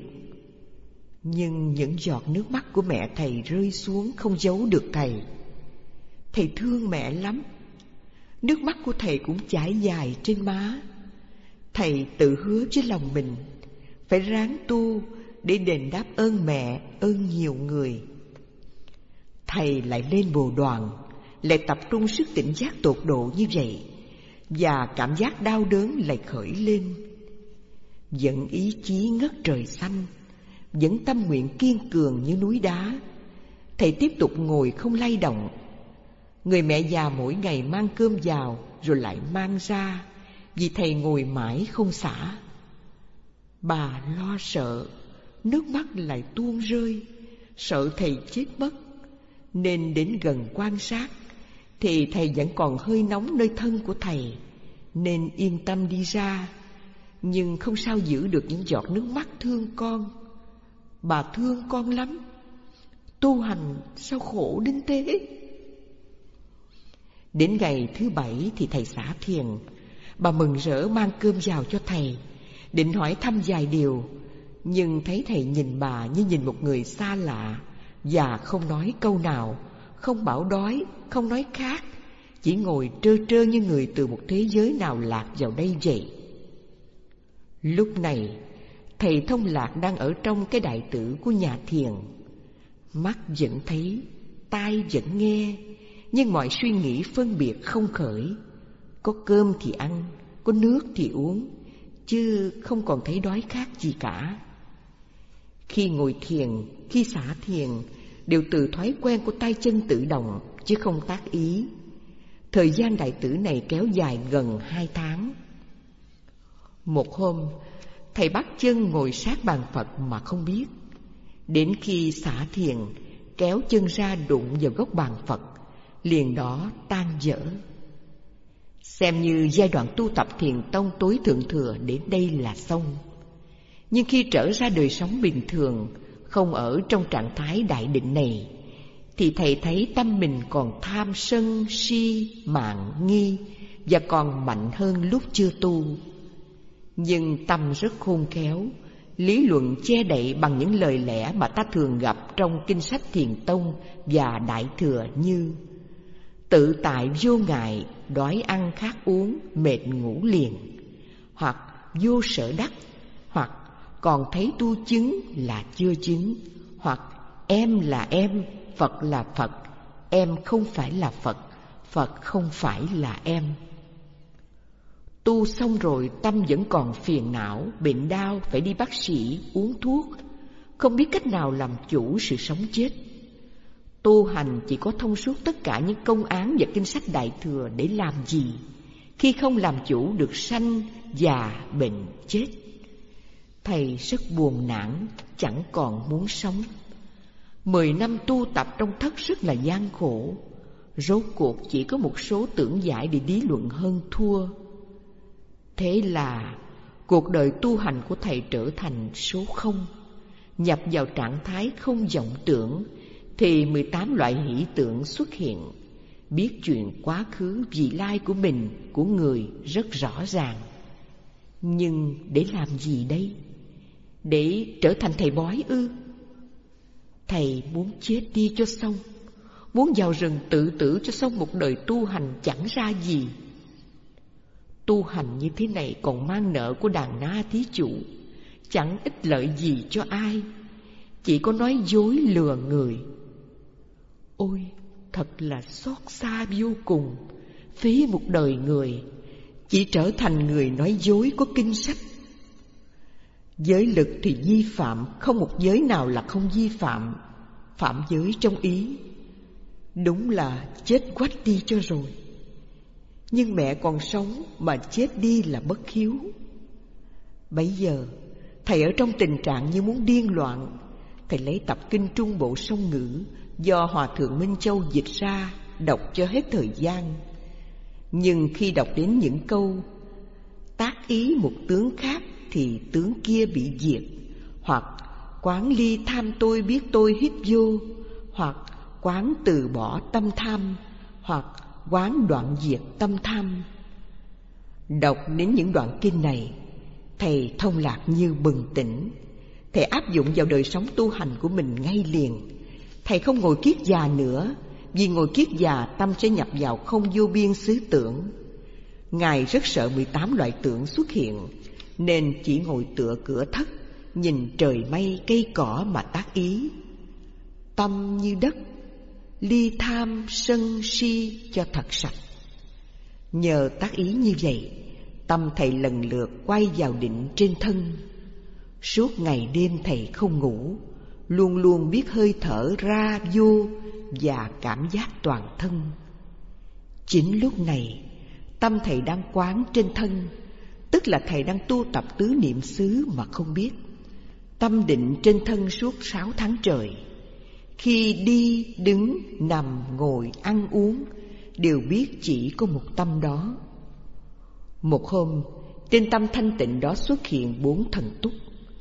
Nhưng những giọt nước mắt của mẹ thầy rơi xuống không giấu được thầy. Thầy thương mẹ lắm. Nước mắt của thầy cũng chảy dài trên má. Thầy tự hứa với lòng mình phải ráng tu để đền đáp ơn mẹ, ơn nhiều người. Thầy lại lên bồ đoàn, lại tập trung sức tỉnh giác tột độ như vậy, và cảm giác đau đớn lại khởi lên. Vẫn ý chí ngất trời xanh, vẫn tâm nguyện kiên cường như núi đá. Thầy tiếp tục ngồi không lay động. Người mẹ già mỗi ngày mang cơm vào rồi lại mang ra, vì thầy ngồi mãi không xả. Bà lo sợ, nước mắt lại tuôn rơi, sợ thầy chết mất, nên đến gần quan sát thì thầy vẫn còn hơi nóng nơi thân của thầy, nên yên tâm đi ra. Nhưng không sao giữ được những giọt nước mắt thương con. Bà thương con lắm. Tu hành sao khổ đến thế. Đến ngày thứ bảy thì thầy xả thiền. Bà mừng rỡ mang cơm vào cho thầy, định hỏi thăm vài điều, nhưng thấy thầy nhìn bà như nhìn một người xa lạ, và không nói câu nào, không bảo đói, không nói khác, chỉ ngồi trơ trơ như người từ một thế giới nào lạc vào đây vậy. Lúc này, thầy Thông Lạc đang ở trong cái đại tử của nhà thiền. Mắt vẫn thấy, tai vẫn nghe, nhưng mọi suy nghĩ phân biệt không khởi. Có cơm thì ăn, có nước thì uống, chứ không còn thấy đói khát gì cả. Khi ngồi thiền, khi xả thiền, đều từ thói quen của tay chân tự động, chứ không tác ý. Thời gian đại tử này kéo dài gần hai tháng. Một hôm, thầy bắt chân ngồi sát bàn Phật mà không biết. Đến khi xả thiền, kéo chân ra đụng vào góc bàn Phật, liền đó tan vỡ. Xem như giai đoạn tu tập thiền tông tối thượng thừa đến đây là xong. Nhưng khi trở ra đời sống bình thường, không ở trong trạng thái đại định này, thì thầy thấy tâm mình còn tham sân si mạn nghi, và còn mạnh hơn lúc chưa tu. Nhưng tâm rất khôn khéo, lý luận che đậy bằng những lời lẽ mà ta thường gặp trong kinh sách Thiền Tông và Đại Thừa như: tự tại vô ngại, đói ăn khát uống, mệt ngủ liền, hoặc vô sở đắc, hoặc còn thấy tu chứng là chưa chứng, hoặc em là em, Phật là Phật, em không phải là Phật, Phật không phải là em. Tu xong rồi tâm vẫn còn phiền não, bệnh đau, phải đi bác sĩ, uống thuốc, không biết cách nào làm chủ sự sống chết. Tu hành chỉ có thông suốt tất cả những công án và kinh sách Đại Thừa để làm gì, khi không làm chủ được sanh, già, bệnh, chết. Thầy rất buồn nản, chẳng còn muốn sống. Mười năm tu tập trong thất rất là gian khổ, rốt cuộc chỉ có một số tưởng giải để lý luận hơn thua. Thế là cuộc đời tu hành của thầy trở thành số không. Nhập vào trạng thái không vọng tưởng, thì mười tám loại hỷ tưởng xuất hiện. Biết chuyện quá khứ vị lai của mình, của người rất rõ ràng. Nhưng để làm gì đây? Để trở thành thầy bói ư? Thầy muốn chết đi cho xong, muốn vào rừng tự tử cho xong một đời tu hành chẳng ra gì. Tu hành như thế này còn mang nợ của đàn na thí chủ, chẳng ích lợi gì cho ai, chỉ có nói dối lừa người. Ôi, thật là xót xa vô cùng, phí một đời người, chỉ trở thành người nói dối có kinh sách. Giới lực thì vi phạm, không một giới nào là không vi phạm. Phạm giới trong ý, đúng là chết quách đi cho rồi. Nhưng mẹ còn sống mà chết đi là bất hiếu. Bấy giờ thầy ở trong tình trạng như muốn điên loạn. Thầy lấy tập kinh Trung Bộ Song Ngữ do Hòa Thượng Minh Châu dịch ra, đọc cho hết thời gian. Nhưng khi đọc đến những câu tác ý một tướng khác thì tướng kia bị diệt, hoặc quán ly tham tôi biết tôi hít vô, hoặc quán từ bỏ tâm tham, hoặc quán đoạn diệt tâm tham. Đọc đến những đoạn kinh này, thầy thông lạc như bừng tỉnh. Thầy áp dụng vào đời sống tu hành của mình ngay liền. Thầy không ngồi kiết già nữa, vì ngồi kiết già tâm sẽ nhập vào không vô biên xứ tưởng. Ngài rất sợ mười tám loại tưởng xuất hiện, nên chỉ ngồi tựa cửa thất, nhìn trời mây cây cỏ mà tác ý. Tâm như đất, ly tham sân si cho thật sạch. Nhờ tác ý như vậy, tâm thầy lần lượt quay vào định trên thân. Suốt ngày đêm thầy không ngủ, luôn luôn biết hơi thở ra vô và cảm giác toàn thân. Chính lúc này, tâm thầy đang quán trên thân, tức là thầy đang tu tập tứ niệm xứ mà không biết. Tâm định trên thân suốt sáu tháng trời. Khi đi, đứng, nằm, ngồi, ăn uống, đều biết chỉ có một tâm đó. Một hôm, trên tâm thanh tịnh đó xuất hiện bốn thần túc.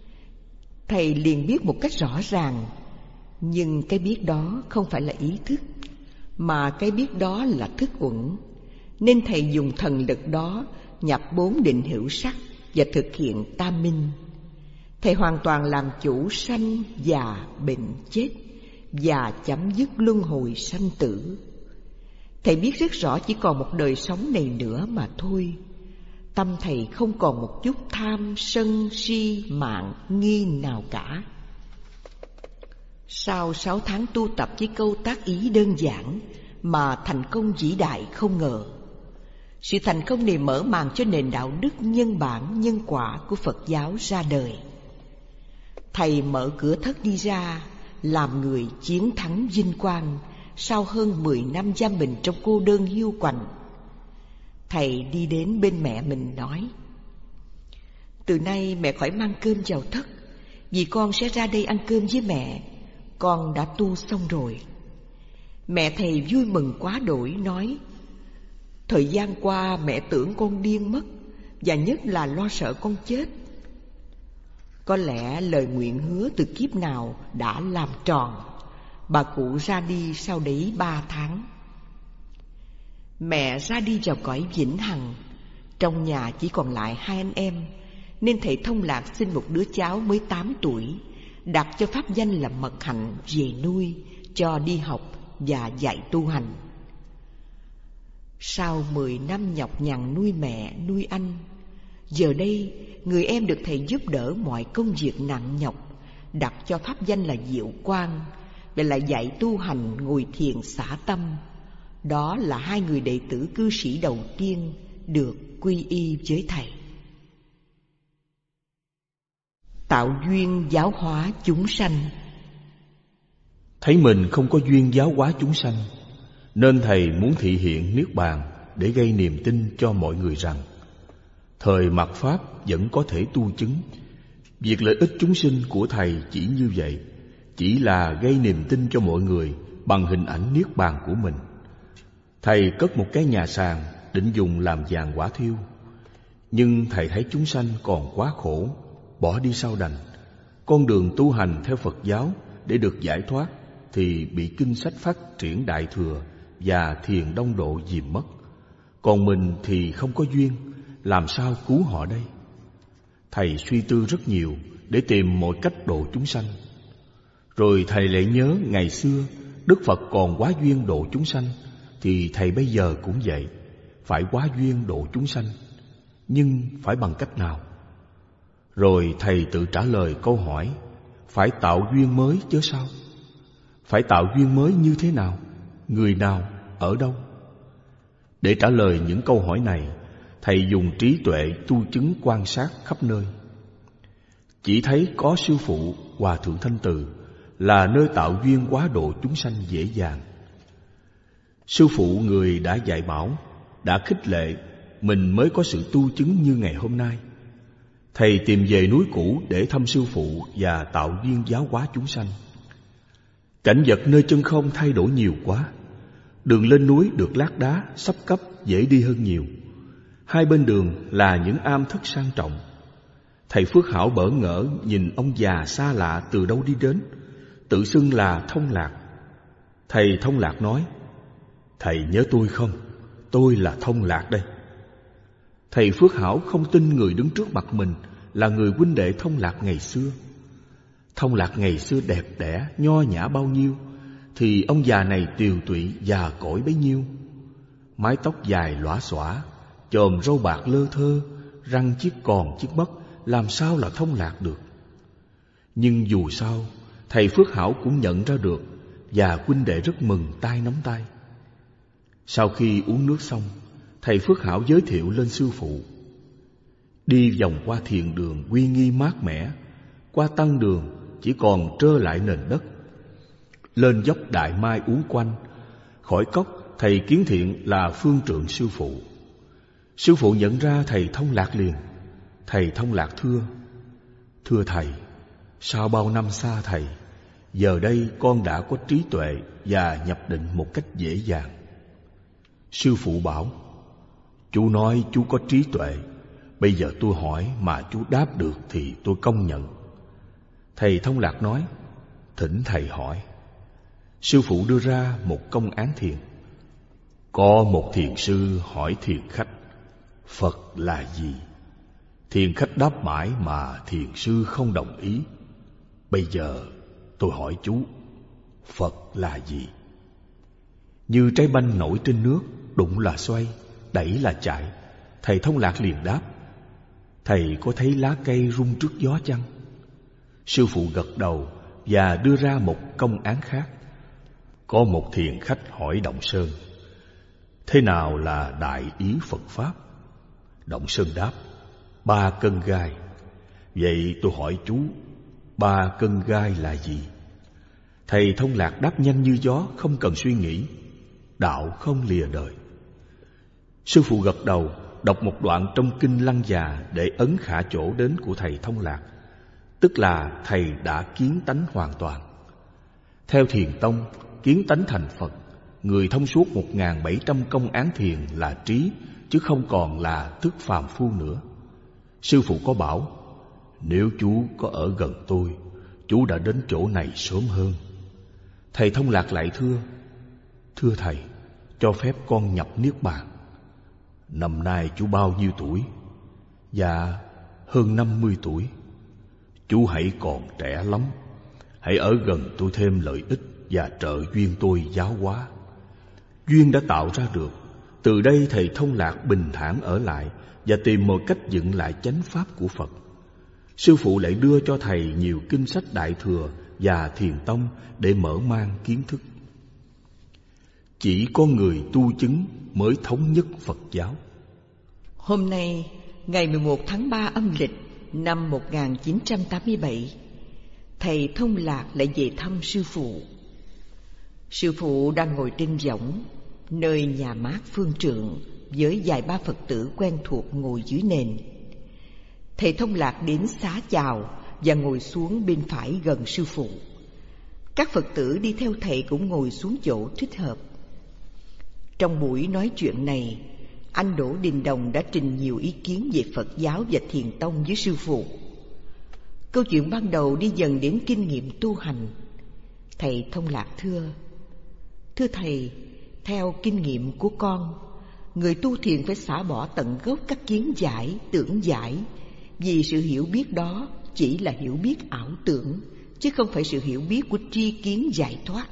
Thầy liền biết một cách rõ ràng, nhưng cái biết đó không phải là ý thức, mà cái biết đó là thức uẩn. Nên thầy dùng thần lực đó nhập bốn định hữu sắc và thực hiện tam minh. Thầy hoàn toàn làm chủ sanh, già, bệnh, chết và chấm dứt luân hồi sanh tử. Thầy biết rất rõ chỉ còn một đời sống này nữa mà thôi. Tâm thầy không còn một chút tham, sân, si, mạn, nghi nào cả. Sau sáu tháng tu tập với câu tác ý đơn giản mà thành công vĩ đại không ngờ. Sự thành công này mở màn cho nền đạo đức nhân bản, nhân quả của Phật giáo ra đời. Thầy mở cửa thất đi ra, làm người chiến thắng vinh quang sau hơn mười năm giam mình trong cô đơn hiu quạnh. Thầy đi đến bên mẹ mình nói: từ nay mẹ khỏi mang cơm vào thất, vì con sẽ ra đây ăn cơm với mẹ. Con đã tu xong rồi. Mẹ thầy vui mừng quá đỗi, nói: thời gian qua mẹ tưởng con điên mất, và nhất là lo sợ con chết. Có lẽ lời nguyện hứa từ kiếp nào đã làm tròn. Bà cụ ra đi sau đấy ba tháng. Mẹ ra đi vào cõi vĩnh hằng. Trong nhà chỉ còn lại hai anh em, nên thầy Thông Lạc sinh một đứa cháu mới tám tuổi, đặt cho pháp danh là Mật Hạnh về nuôi, cho đi học và dạy tu hành. Sau mười năm nhọc nhằn nuôi mẹ, nuôi anh, giờ đây người em được thầy giúp đỡ mọi công việc nặng nhọc, đặt cho pháp danh là Diệu Quang, và lại dạy tu hành, ngồi thiền, xả tâm. Đó là hai người đệ tử cư sĩ đầu tiên được quy y với thầy. Tạo duyên giáo hóa chúng sanh. Thấy mình không có duyên giáo hóa chúng sanh, nên thầy muốn thị hiện niết bàn để gây niềm tin cho mọi người rằng thời mạt pháp vẫn có thể tu chứng. Việc lợi ích chúng sinh của thầy chỉ như vậy, chỉ là gây niềm tin cho mọi người bằng hình ảnh niết bàn của mình. Thầy cất một cái nhà sàn định dùng làm giàn quả thiêu, nhưng thầy thấy chúng sanh còn quá khổ, bỏ đi sao đành. Con đường tu hành theo Phật giáo để được giải thoát thì bị kinh sách phát triển đại thừa và thiền đông độ dìm mất. Còn mình thì không có duyên, làm sao cứu họ đây? Thầy suy tư rất nhiều để tìm mọi cách độ chúng sanh. Rồi thầy lại nhớ ngày xưa Đức Phật còn quá duyên độ chúng sanh, thì thầy bây giờ cũng vậy, phải quá duyên độ chúng sanh. Nhưng phải bằng cách nào? Rồi thầy tự trả lời câu hỏi: phải tạo duyên mới chứ sao? Phải tạo duyên mới như thế nào? Người nào? Ở đâu? Để trả lời những câu hỏi này, thầy dùng trí tuệ tu chứng quan sát khắp nơi. Chỉ thấy có sư phụ Hòa Thượng Thanh Từ là nơi tạo duyên quá độ chúng sanh dễ dàng. Sư phụ người đã dạy bảo, đã khích lệ, mình mới có sự tu chứng như ngày hôm nay. Thầy tìm về núi cũ để thăm sư phụ và tạo duyên giáo hóa chúng sanh. Cảnh vật nơi chân không thay đổi nhiều quá. Đường lên núi được lát đá, xấp cấp, dễ đi hơn nhiều. Hai bên đường là những am thất sang trọng. Thầy Phước Hảo bỡ ngỡ nhìn ông già xa lạ từ đâu đi đến, tự xưng là Thông Lạc. Thầy Thông Lạc nói: thầy nhớ tôi không? Tôi là Thông Lạc đây. Thầy Phước Hảo không tin người đứng trước mặt mình là người huynh đệ Thông Lạc ngày xưa. Thông Lạc ngày xưa đẹp đẽ, nho nhã bao nhiêu, thì ông già này tiều tụy, già cỗi bấy nhiêu. Mái tóc dài lóa xõa, chòm râu bạc lơ thơ, răng chiếc còn chiếc mất, làm sao là Thông Lạc được? Nhưng dù sao, thầy Phước Hảo cũng nhận ra được, và huynh đệ rất mừng tay nắm tay. Sau khi uống nước xong, thầy Phước Hảo giới thiệu lên sư phụ. Đi vòng qua thiền đường uy nghi mát mẻ, qua tăng đường chỉ còn trơ lại nền đất. Lên dốc Đại Mai uốn quanh, khỏi cốc thầy Kiến Thiện là phương trượng sư phụ. Sư phụ nhận ra thầy Thông Lạc liền. Thầy Thông Lạc thưa: thưa thầy, sau bao năm xa thầy, giờ đây con đã có trí tuệ và nhập định một cách dễ dàng. Sư phụ bảo: chú nói chú có trí tuệ, bây giờ tôi hỏi mà chú đáp được thì tôi công nhận. Thầy Thông Lạc nói: thỉnh thầy hỏi. Sư phụ đưa ra một công án thiền. Có một thiền sư hỏi thiền khách: Phật là gì? Thiền khách đáp mãi mà thiền sư không đồng ý. Bây giờ tôi hỏi chú, Phật là gì? Như trái banh nổi trên nước, đụng là xoay, đẩy là chạy. Thầy Thông Lạc liền đáp: thầy có thấy lá cây rung trước gió chăng? Sư phụ gật đầu và đưa ra một công án khác. Có một thiền khách hỏi Động Sơn: thế nào là đại ý Phật Pháp? Động Sơn đáp: ba cân gai. Vậy tôi hỏi chú, ba cân gai là gì? Thầy Thông Lạc đáp nhanh như gió, không cần suy nghĩ: đạo không lìa đời. Sư phụ gật đầu, đọc một đoạn trong kinh Lăng Già để ấn khả chỗ đến của thầy Thông Lạc, tức là thầy đã kiến tánh hoàn toàn. Theo Thiền Tông, kiến tánh thành Phật, người thông suốt một nghìn bảy trăm công án thiền là trí, chứ không còn là thức phàm phu nữa. Sư phụ có bảo, nếu chú có ở gần tôi, chú đã đến chỗ này sớm hơn. Thầy Thông Lạc lại thưa, thưa thầy, cho phép con nhập niết bàn. Năm nay chú bao nhiêu tuổi? Dạ, hơn năm mươi tuổi. Chú hãy còn trẻ lắm, hãy ở gần tôi thêm lợi ích và trợ duyên tôi giáo hóa. Duyên đã tạo ra được, từ đây thầy Thông Lạc bình thản ở lại và tìm một cách dựng lại chánh pháp của Phật. Sư phụ lại đưa cho thầy nhiều kinh sách Đại Thừa và Thiền Tông để mở mang kiến thức. Chỉ có người tu chứng mới thống nhất Phật giáo. Hôm nay, ngày mười một tháng ba âm lịch năm một nghìn chín trăm tám mươi bảy, thầy Thông Lạc lại về thăm sư phụ. Sư phụ đang ngồi trên võng, nơi nhà mát phương trượng, với vài ba Phật tử quen thuộc ngồi dưới nền. Thầy Thông Lạc đến xá chào và ngồi xuống bên phải gần sư phụ. Các Phật tử đi theo thầy cũng ngồi xuống chỗ thích hợp. Trong buổi nói chuyện này, anh Đỗ Đình Đồng đã trình nhiều ý kiến về Phật giáo và Thiền Tông với sư phụ. Câu chuyện ban đầu đi dần đến kinh nghiệm tu hành. Thầy Thông Lạc thưa, thưa thầy, theo kinh nghiệm của con, người tu thiền phải xả bỏ tận gốc các kiến giải, tưởng giải, vì sự hiểu biết đó chỉ là hiểu biết ảo tưởng, chứ không phải sự hiểu biết của tri kiến giải thoát.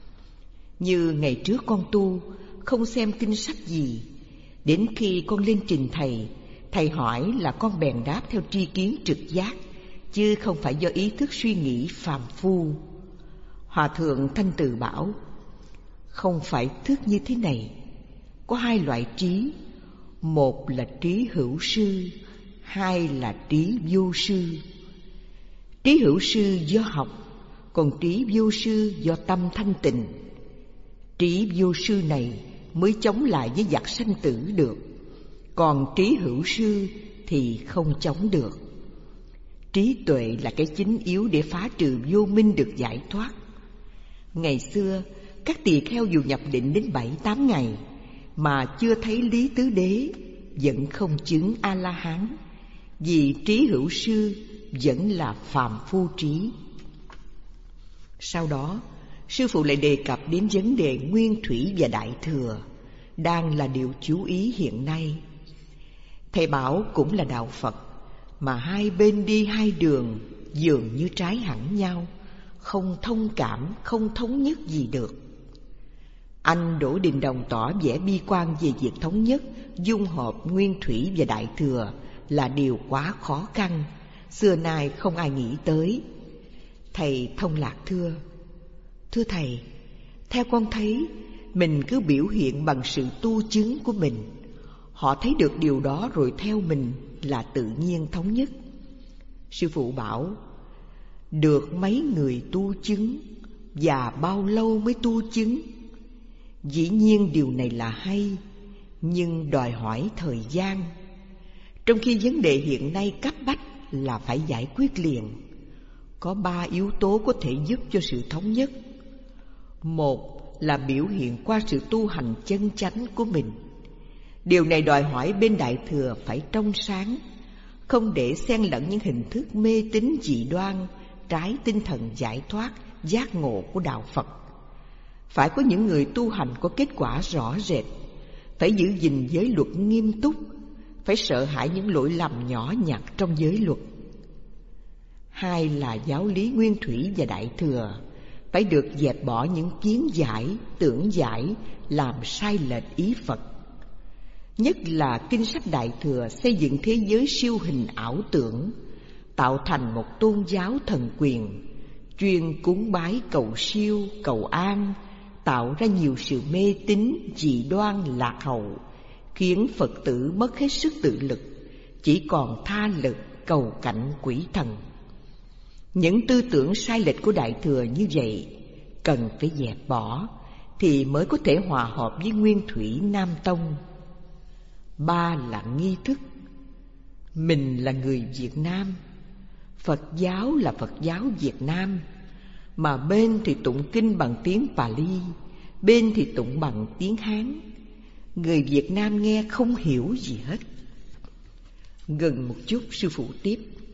Như ngày trước con tu, không xem kinh sách gì, đến khi con lên trình thầy, thầy hỏi là con bèn đáp theo tri kiến trực giác, chứ không phải do ý thức suy nghĩ phàm phu. Hòa thượng Thanh Từ bảo, không phải thức như thế này. Có hai loại trí, một là trí hữu sư, hai là trí vô sư. Trí hữu sư do học, còn trí vô sư do tâm thanh tịnh. Trí vô sư này mới chống lại với giặc sanh tử được, còn trí hữu sư thì không chống được. Trí tuệ là cái chính yếu để phá trừ vô minh được giải thoát. Ngày xưa, các tỳ kheo dù nhập định đến bảy tám ngày mà chưa thấy lý tứ đế, vẫn không chứng A-la-hán, vì trí hữu sư vẫn là phàm phu trí. Sau đó, sư phụ lại đề cập đến vấn đề nguyên thủy và đại thừa, đang là điều chú ý hiện nay. Thầy bảo cũng là đạo Phật, mà hai bên đi hai đường dường như trái hẳn nhau, không thông cảm, không thống nhất gì được. Anh Đỗ Đình Đồng tỏ vẻ bi quan về việc thống nhất, dung hợp nguyên thủy và đại thừa là điều quá khó khăn, xưa nay không ai nghĩ tới. Thầy Thông Lạc thưa, thưa thầy, theo con thấy, mình cứ biểu hiện bằng sự tu chứng của mình. Họ thấy được điều đó rồi theo mình là tự nhiên thống nhất. Sư phụ bảo, được mấy người tu chứng và bao lâu mới tu chứng? Dĩ nhiên điều này là hay, nhưng đòi hỏi thời gian. Trong khi vấn đề hiện nay cấp bách là phải giải quyết liền. Có ba yếu tố có thể giúp cho sự thống nhất. Một là biểu hiện qua sự tu hành chân chánh của mình. Điều này đòi hỏi bên đại thừa phải trong sáng, không để xen lẫn những hình thức mê tín dị đoan, trái tinh thần giải thoát, giác ngộ của đạo Phật. Phải có những người tu hành có kết quả rõ rệt, phải giữ gìn giới luật nghiêm túc, phải sợ hãi những lỗi lầm nhỏ nhặt trong giới luật. Hai là giáo lý nguyên thủy và đại thừa, phải được dẹp bỏ những kiến giải, tưởng giải làm sai lệch ý Phật. Nhất là kinh sách đại thừa xây dựng thế giới siêu hình ảo tưởng, tạo thành một tôn giáo thần quyền, chuyên cúng bái cầu siêu, cầu an, tạo ra nhiều sự mê tín, dị đoan, lạc hậu, khiến Phật tử mất hết sức tự lực, chỉ còn tha lực cầu cạnh quỷ thần. Những tư tưởng sai lệch của đại thừa như vậy cần phải dẹp bỏ, thì mới có thể hòa hợp với nguyên thủy Nam Tông. ba là nghi thức. Mình là người Việt Nam, Phật giáo là Phật giáo Việt Nam, mà bên thì tụng kinh bằng tiếng Pali, bên thì tụng bằng tiếng Hán. Người Việt Nam nghe không hiểu gì hết. Gần một chút, sư phụ tiếp: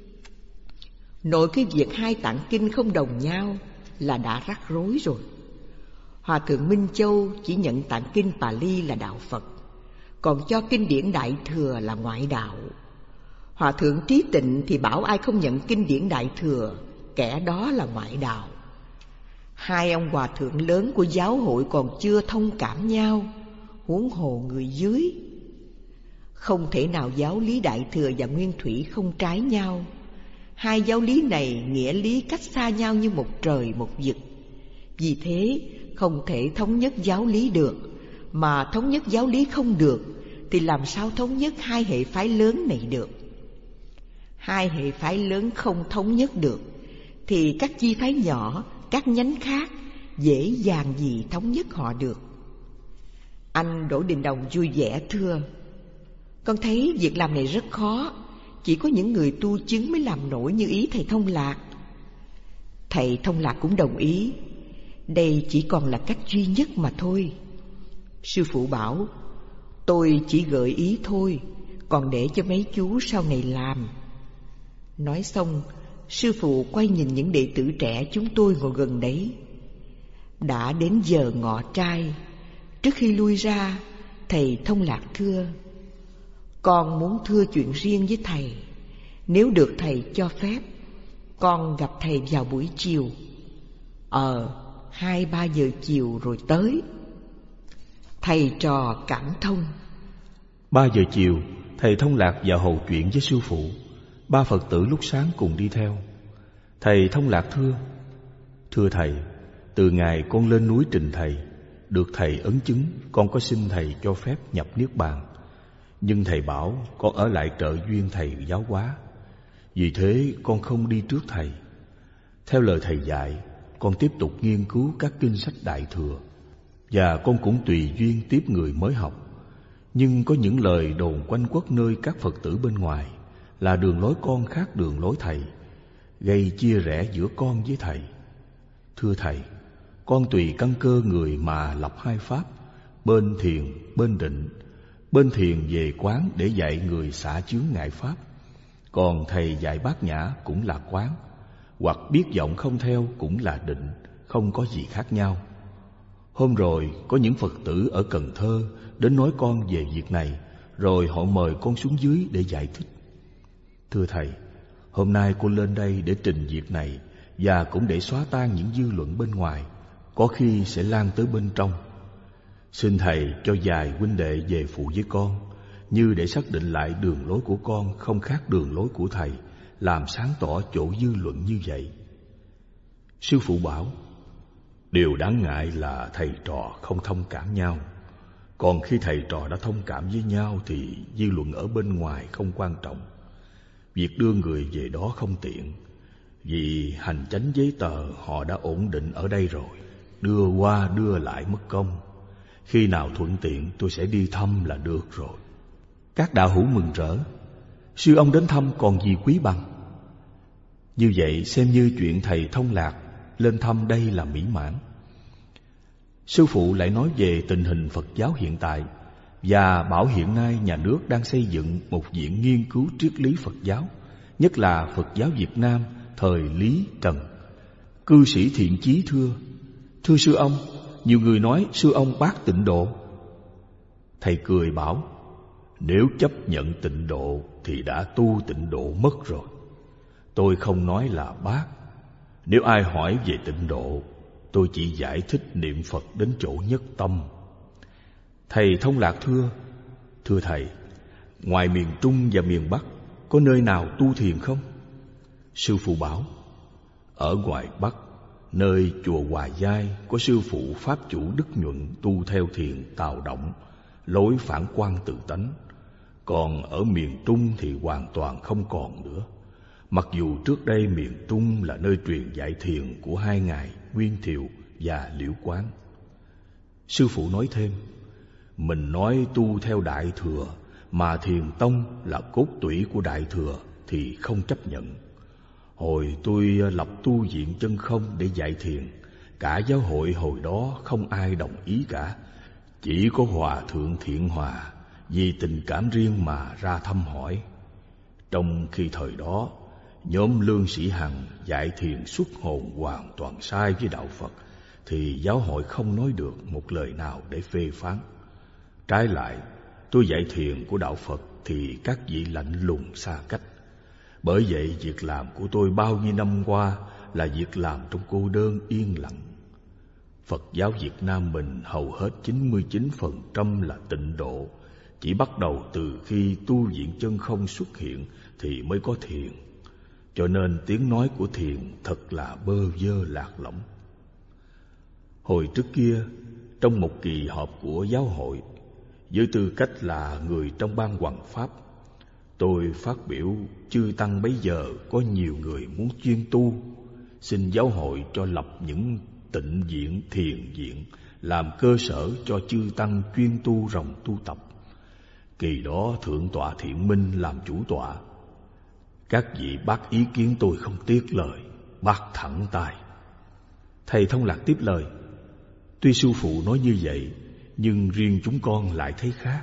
nội cái việc hai tạng kinh không đồng nhau là đã rắc rối rồi. Hòa thượng Minh Châu chỉ nhận tạng kinh Pali là đạo Phật, còn cho kinh điển Đại Thừa là ngoại đạo. Hòa thượng Trí Tịnh thì bảo ai không nhận kinh điển Đại Thừa, kẻ đó là ngoại đạo. Hai ông hòa thượng lớn của giáo hội còn chưa thông cảm nhau, huống hồ người dưới. Không thể nào giáo lý Đại Thừa và Nguyên Thủy không trái nhau. Hai giáo lý này nghĩa lý cách xa nhau như một trời một vực. Vì thế không thể thống nhất giáo lý được. Mà thống nhất giáo lý không được thì làm sao thống nhất hai hệ phái lớn này được? Hai hệ phái lớn không thống nhất được thì các chi phái nhỏ, các nhánh khác dễ dàng gì thống nhất họ được. Anh Đỗ Đình Đồng vui vẻ thưa: con thấy việc làm này rất khó, chỉ có những người tu chứng mới làm nổi như ý thầy Thông Lạc. Thầy Thông Lạc cũng đồng ý. Đây chỉ còn là cách duy nhất mà thôi. Sư phụ bảo: tôi chỉ gợi ý thôi, còn để cho mấy chú sau này làm. Nói xong, sư phụ quay nhìn những đệ tử trẻ chúng tôi ngồi gần đấy. Đã đến giờ ngọ trai. Trước khi lui ra, thầy Thông Lạc thưa: con muốn thưa chuyện riêng với thầy. Nếu được thầy cho phép, con gặp thầy vào buổi chiều. Ờ, hai ba giờ chiều rồi tới. Thầy trò cảm thông. Ba giờ chiều, thầy Thông Lạc vào hầu chuyện với sư phụ. Ba Phật tử lúc sáng cùng đi theo. Thầy Thông Lạc thưa: thưa thầy, từ ngày con lên núi trình thầy, được thầy ấn chứng, con có xin thầy cho phép nhập niết bàn. Nhưng thầy bảo con ở lại trợ duyên thầy giáo hóa. Vì thế con không đi trước thầy. Theo lời thầy dạy, con tiếp tục nghiên cứu các kinh sách Đại Thừa, và con cũng tùy duyên tiếp người mới học. Nhưng có những lời đồn quanh quất nơi các Phật tử bên ngoài là đường lối con khác đường lối thầy, gây chia rẽ giữa con với thầy. Thưa thầy, con tùy căn cơ người mà lập hai pháp, bên thiền, bên định. Bên thiền về quán để dạy người xả chướng ngại pháp, còn thầy dạy bát nhã cũng là quán, hoặc biết vọng không theo cũng là định, không có gì khác nhau. Hôm rồi có những Phật tử ở Cần Thơ đến nói con về việc này, rồi họ mời con xuống dưới để giải thích. Thưa thầy, hôm nay con lên đây để trình việc này, và cũng để xóa tan những dư luận bên ngoài, có khi sẽ lan tới bên trong. Xin thầy cho vài huynh đệ về phụ với con, như để xác định lại đường lối của con không khác đường lối của thầy, làm sáng tỏ chỗ dư luận như vậy. Sư phụ bảo: điều đáng ngại là thầy trò không thông cảm nhau. Còn khi thầy trò đã thông cảm với nhau thì dư luận ở bên ngoài không quan trọng. Việc đưa người về đó không tiện, vì hành chánh giấy tờ họ đã ổn định ở đây rồi, đưa qua đưa lại mất công. Khi nào thuận tiện tôi sẽ đi thăm là được rồi. Các đạo hữu mừng rỡ. Sư ông đến thăm còn gì quý bằng. Như vậy xem như chuyện thầy Thông Lạc lên thăm đây là mỹ mãn. Sư phụ lại nói về tình hình Phật giáo hiện tại, và bảo hiện nay nhà nước đang xây dựng một viện nghiên cứu triết lý Phật giáo, nhất là Phật giáo Việt Nam thời Lý Trần. Cư sĩ Thiện Chí thưa: thưa sư ông, nhiều người nói sư ông bác Tịnh Độ. Thầy cười bảo: nếu chấp nhận Tịnh Độ thì đã tu Tịnh Độ mất rồi. Tôi không nói là bác. Nếu ai hỏi về Tịnh Độ, tôi chỉ giải thích niệm Phật đến chỗ nhất tâm. Thầy Thông Lạc thưa: thưa thầy, ngoài miền Trung và miền Bắc có nơi nào tu thiền không? Sư phụ bảo: ở ngoài Bắc, nơi chùa Hòa Giai có sư phụ Pháp Chủ Đức Nhuận tu theo thiền Tào Động, lối phản quan tự tánh. Còn ở miền Trung thì hoàn toàn không còn nữa. Mặc dù trước đây miền Trung là nơi truyền dạy thiền của hai ngài Nguyên Thiệu và Liễu Quán. Sư phụ nói thêm: mình nói tu theo Đại Thừa mà thiền tông là cốt tủy của Đại Thừa thì không chấp nhận. Hồi tôi lập tu viện Chân Không để dạy thiền, cả giáo hội hồi đó không ai đồng ý cả. Chỉ có Hòa Thượng Thiện Hòa vì tình cảm riêng mà ra thăm hỏi. Trong khi thời đó, nhóm Lương Sĩ Hằng dạy thiền xuất hồn hoàn toàn sai với đạo Phật, thì giáo hội không nói được một lời nào để phê phán. Trái lại, tôi dạy thiền của đạo Phật thì các vị lạnh lùng xa cách. Bởi vậy việc làm của tôi bao nhiêu năm qua là việc làm trong cô đơn yên lặng. Phật giáo Việt Nam mình hầu hết chín mươi chín phần trăm là tịnh độ. Chỉ bắt đầu từ khi tu viện Chân Không xuất hiện thì mới có thiền. Cho nên tiếng nói của thiền thật là bơ vơ lạc lõng. Hồi trước kia, trong một kỳ họp của giáo hội, với tư cách là người trong ban hoằng pháp, tôi phát biểu chư tăng bấy giờ có nhiều người muốn chuyên tu, xin giáo hội cho lập những tịnh viện, thiền viện làm cơ sở cho chư tăng chuyên tu ròng tu tập. Kỳ đó Thượng tọa Thiện Minh làm chủ tọa. Các vị bác ý kiến tôi không tiếc lời, bác thẳng tay. Thầy Thông Lạc tiếp lời: tuy sư phụ nói như vậy, nhưng riêng chúng con lại thấy khác.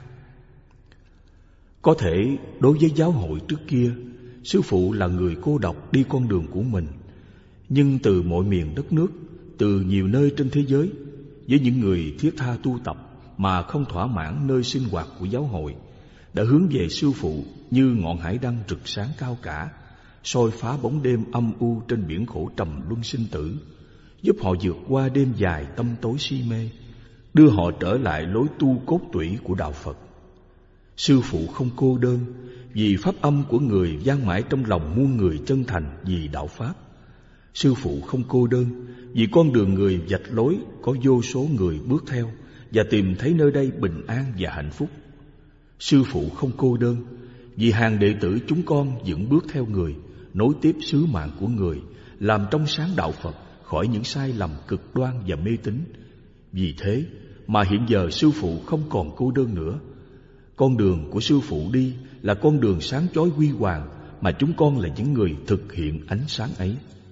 Có thể đối với giáo hội trước kia, sư phụ là người cô độc đi con đường của mình. Nhưng từ mọi miền đất nước, từ nhiều nơi trên thế giới, với những người thiết tha tu tập mà không thỏa mãn nơi sinh hoạt của giáo hội, đã hướng về sư phụ như ngọn hải đăng rực sáng cao cả, soi phá bóng đêm âm u trên biển khổ trầm luân sinh tử, giúp họ vượt qua đêm dài tâm tối si mê, đưa họ trở lại lối tu cốt tủy của đạo Phật. Sư phụ không cô đơn, vì pháp âm của người vang mãi trong lòng muôn người chân thành vì đạo Pháp. Sư phụ không cô đơn, vì con đường người vạch lối có vô số người bước theo và tìm thấy nơi đây bình an và hạnh phúc. Sư phụ không cô đơn, vì hàng đệ tử chúng con vẫn bước theo người, nối tiếp sứ mạng của người, làm trong sáng đạo Phật khỏi những sai lầm cực đoan và mê tín. Vì thế mà hiện giờ sư phụ không còn cô đơn nữa. Con đường của sư phụ đi là con đường sáng chói huy hoàng, mà chúng con là những người thực hiện ánh sáng ấy.